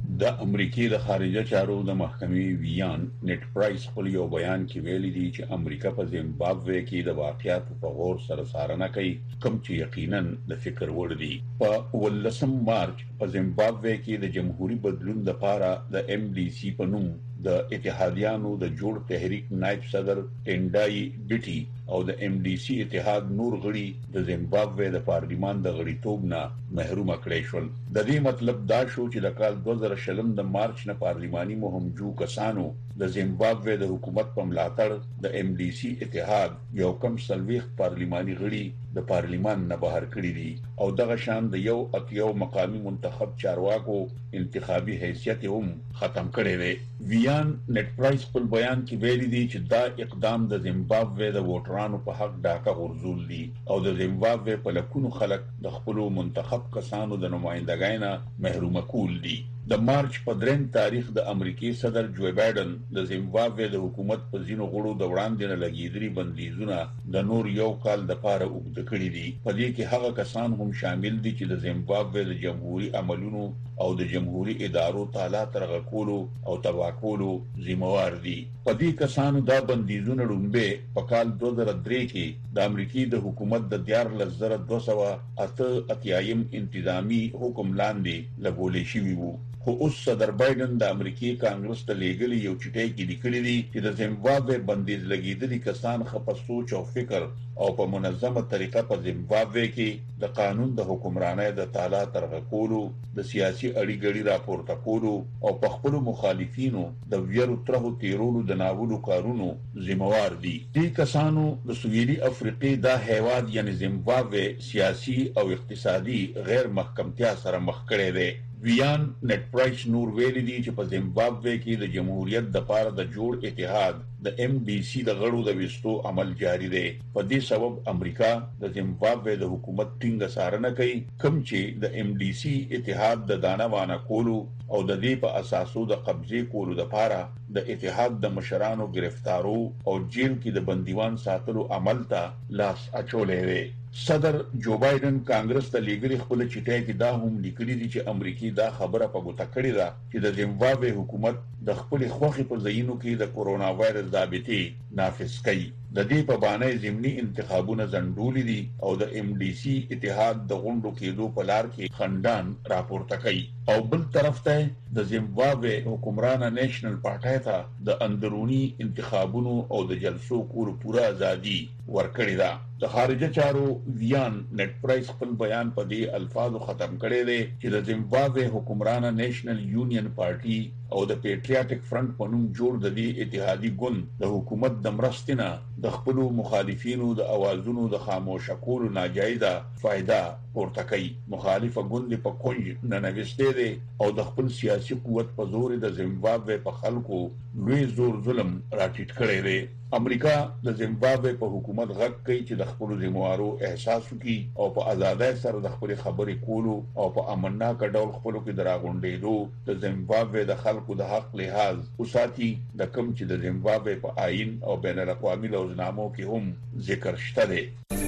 د امریکای د خارجه چارو د محکمې ویان نت پرایس په یو بیان کې ویلي دي چې امریکا په زیمبابوې کې د واقعیاتو په غور سره څارنه کوي کوم چې یقینا د فکر وړ دي. په ولسم مارچ په زیمبابوې کې د جمهوریت بدلون لپاره د ام ډي سي په نوم د اتحادیانو د جوړ تحریک نائب صدر ټینډای بیټي او د ام ډي سي اتحاد نور غړي د زیمبابوې د پارلیمان د غړیتوب نه محروم کړي شول. د دې مطلب دا شو چې د کال دوه زره شلم د مارچ نه پارلیماني مهمجو کسانو د زیمبابوې د حکومت په ملاتړ د ام ډي سي اتحاد یو کم سلويخ پارلیماني غړي د پارلیمان نه بهر کړی دي او دغه شان د یو اتیو مقامی منتخب چارواکو انتخابي حیثیت هم ختم کړی دی. ویان نت پرایس په بیان کې ویلي دي چې دا اقدام د زیمبابوې د ووټرانو په حق ډاکه غورځول دي او د زیمبابوې په لکونو خلک د خپل منتخب کسانو د نمائندګۍ نه محروم کول دي. د مارچ په دریم تاریخ د امریکای صدر جو بایدن د زیمبابوې د حکومت په ځینو غړو د وړاندې نه لګیدري بندیزونه د نور یو کال د پاره وګد کړی دي. په دې کې هغه کسان هم شامل دي چې د زیمبابوې د جمهوریت عملونو او د جمهوریت ادارو تعالی ترغه کولو او تباکولو ذمہوار دي. په دې کسانو دا بندیزونه رومبه په کال دوه زره درې کې د امریکای د حکومت د دیارلس زره دوه سوه اته اتیایم انتظامی حکم لاندې لګولې شوی وو. خو اوس صدر بایدن د امریکای کانګرس ته لیږلي یو چټای کې لیکلي دي چې د زیمبابوې بندیز لګیدلي کسان خپل سوچ او فکر او په منظمه طریقه په زیمبابوې کې د قانون د حکمرانۍ د تعالی ترغه کولو د سیاسي اړیګړي راپورته کولو او په خپل مخالفینو د ویرو ترهو تیرولو د ناولو کارونو ذمہوار دي. دې کسانو د سویلي افریقې د هیواد یعنی زیمبابوې سیاسي او اقتصادي غیر محکمتیا سره مخ کړي دي. ویان نت پرایس نور ویلي دي چې په زیمبابوې کې د جمهوریت د پاره د جوړ اتحاد د ام ډي سي د غړو د وستو عمل جاری دی. په دې سبب امریکا د زیمبابوې د حکومت ټینګه څارنه کوي کوم چې د ام ډي سي اتحاد د دانه وانه کولو او د دې په اساسو د قبضه کولو د پاره د اتحاد د مشرانو گرفتارو او جیل کې د بندیوان ساتلو عمل ته لاس اچولې وي. صدر جو بایدن کانګرس ته لیږلي خپل چټای کې دا هم لیکلي دي چې امریکای دا خبره په ګوته کړې ده چې د زیمبابوې حکومت د خپل خوخي په ځایونو کې د کورونا وایرس ضابطې نافذ کړي. د دې په باندې ضمني انتخابونه ځنډولې دي او د ام ډي سي اتحاد د غونډو کېدو په لار کې خندان راپورته کوي. او بل طرف ته د زیمبابوې حکمرانه نېشنل پارټي ته د اندرونی انتخابونو او د جلسو کولو پوره ازادي ورکړې ده. د خارجه چارو ویان نت پرایس خپل بیان په دې الفاظو ختم کړی دی چې د زیمبابوې حکمرانه نېشنل یونین پارټي او د پیټریاټک فرنٹ په نوم جوړ د دې اتحادي ګوند د حکومت د مرستنه د خپل مخالفینو د اوازونو د خاموشه کولو ناجایزه فائدہ پورته کوي. مخالفه ګوند په کونج نه نوښته دي او د خپل سیاسي قوت په زور د زیمبابوې په خلکو لوی زور ظلم راټیټ کړی دی. امریکا د زیمبابوې په حکومت غږ کوي چې د خپل ذمہوارو احساس وکړي او په آزادۍ سره د خپل خبرې کولو او په امنناک ډول خپل کې دراغونډېدو د زیمبابوې د خلکو د حق لحاظ وساتي د کوم چې د زیمبابوې په آئین او بین الاقوامي لوزنامو کې هم ذکر شته دی.